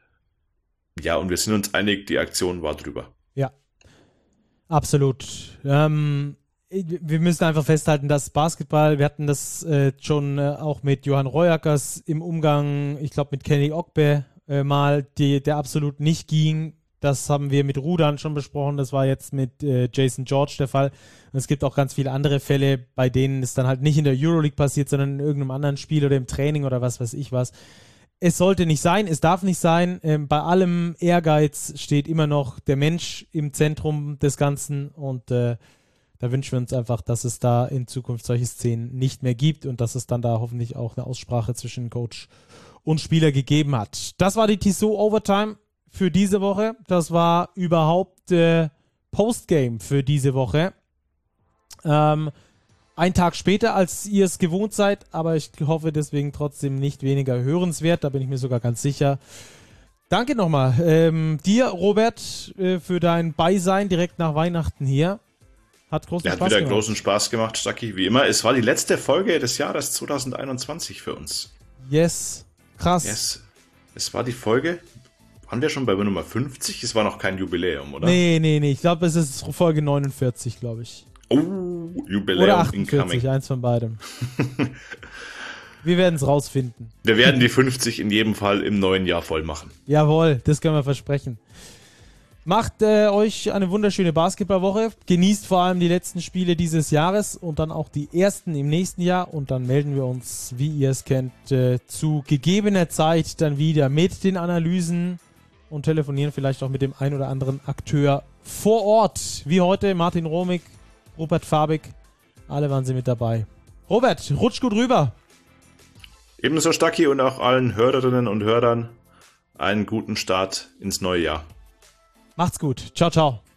Ja, und wir sind uns einig, die Aktion war drüber. Ja, absolut. Ähm, wir müssen einfach festhalten, dass Basketball, wir hatten das äh, schon äh, auch mit Johann Royackers im Umgang, ich glaube mit Kenny Ogbe äh, mal, die, der absolut nicht ging. Das haben wir mit Rudan schon besprochen, das war jetzt mit äh, Jason George der Fall. Und es gibt auch ganz viele andere Fälle, bei denen es dann halt nicht in der Euroleague passiert, sondern in irgendeinem anderen Spiel oder im Training oder was weiß ich was. Es sollte nicht sein, es darf nicht sein. Ähm, bei allem Ehrgeiz steht immer noch der Mensch im Zentrum des Ganzen und äh, da wünschen wir uns einfach, dass es da in Zukunft solche Szenen nicht mehr gibt und dass es dann da hoffentlich auch eine Aussprache zwischen Coach und Spieler gegeben hat. Das war die Tissot Overtime für diese Woche. Das war überhaupt äh, Postgame für diese Woche. Ähm, ein Tag später, als ihr es gewohnt seid, aber ich hoffe deswegen trotzdem nicht weniger hörenswert. Da bin ich mir sogar ganz sicher. Danke nochmal ähm, dir, Robert, äh, für dein Beisein direkt nach Weihnachten hier. Hat großen Der hat Spaß wieder gemacht. großen Spaß gemacht, Stucky, wie immer. Es war die letzte Folge des Jahres zwanzig einundzwanzig für uns. Yes, krass. Yes. Es war die Folge, waren wir schon bei Nummer fünfzig? Es war noch kein Jubiläum, oder? Nee, nee, nee. Ich glaube, es ist Folge neunundvierzig, glaube ich. Oh, Jubiläum Oder achtundvierzig, incoming. eins von beidem. Wir werden es rausfinden. Wir werden die fünfzig in jedem Fall im neuen Jahr voll machen. Jawohl, das können wir versprechen. Macht äh, euch eine wunderschöne Basketballwoche. Genießt vor allem die letzten Spiele dieses Jahres und dann auch die ersten im nächsten Jahr. Und dann melden wir uns, wie ihr es kennt, äh, zu gegebener Zeit dann wieder mit den Analysen und telefonieren vielleicht auch mit dem ein oder anderen Akteur vor Ort. Wie heute Martin Romig, Robert Fabig. Alle waren sie mit dabei. Robert, rutsch gut rüber. Ebenso Stacki und auch allen Hörerinnen und Hörern einen guten Start ins neue Jahr. Macht's gut. Ciao, ciao.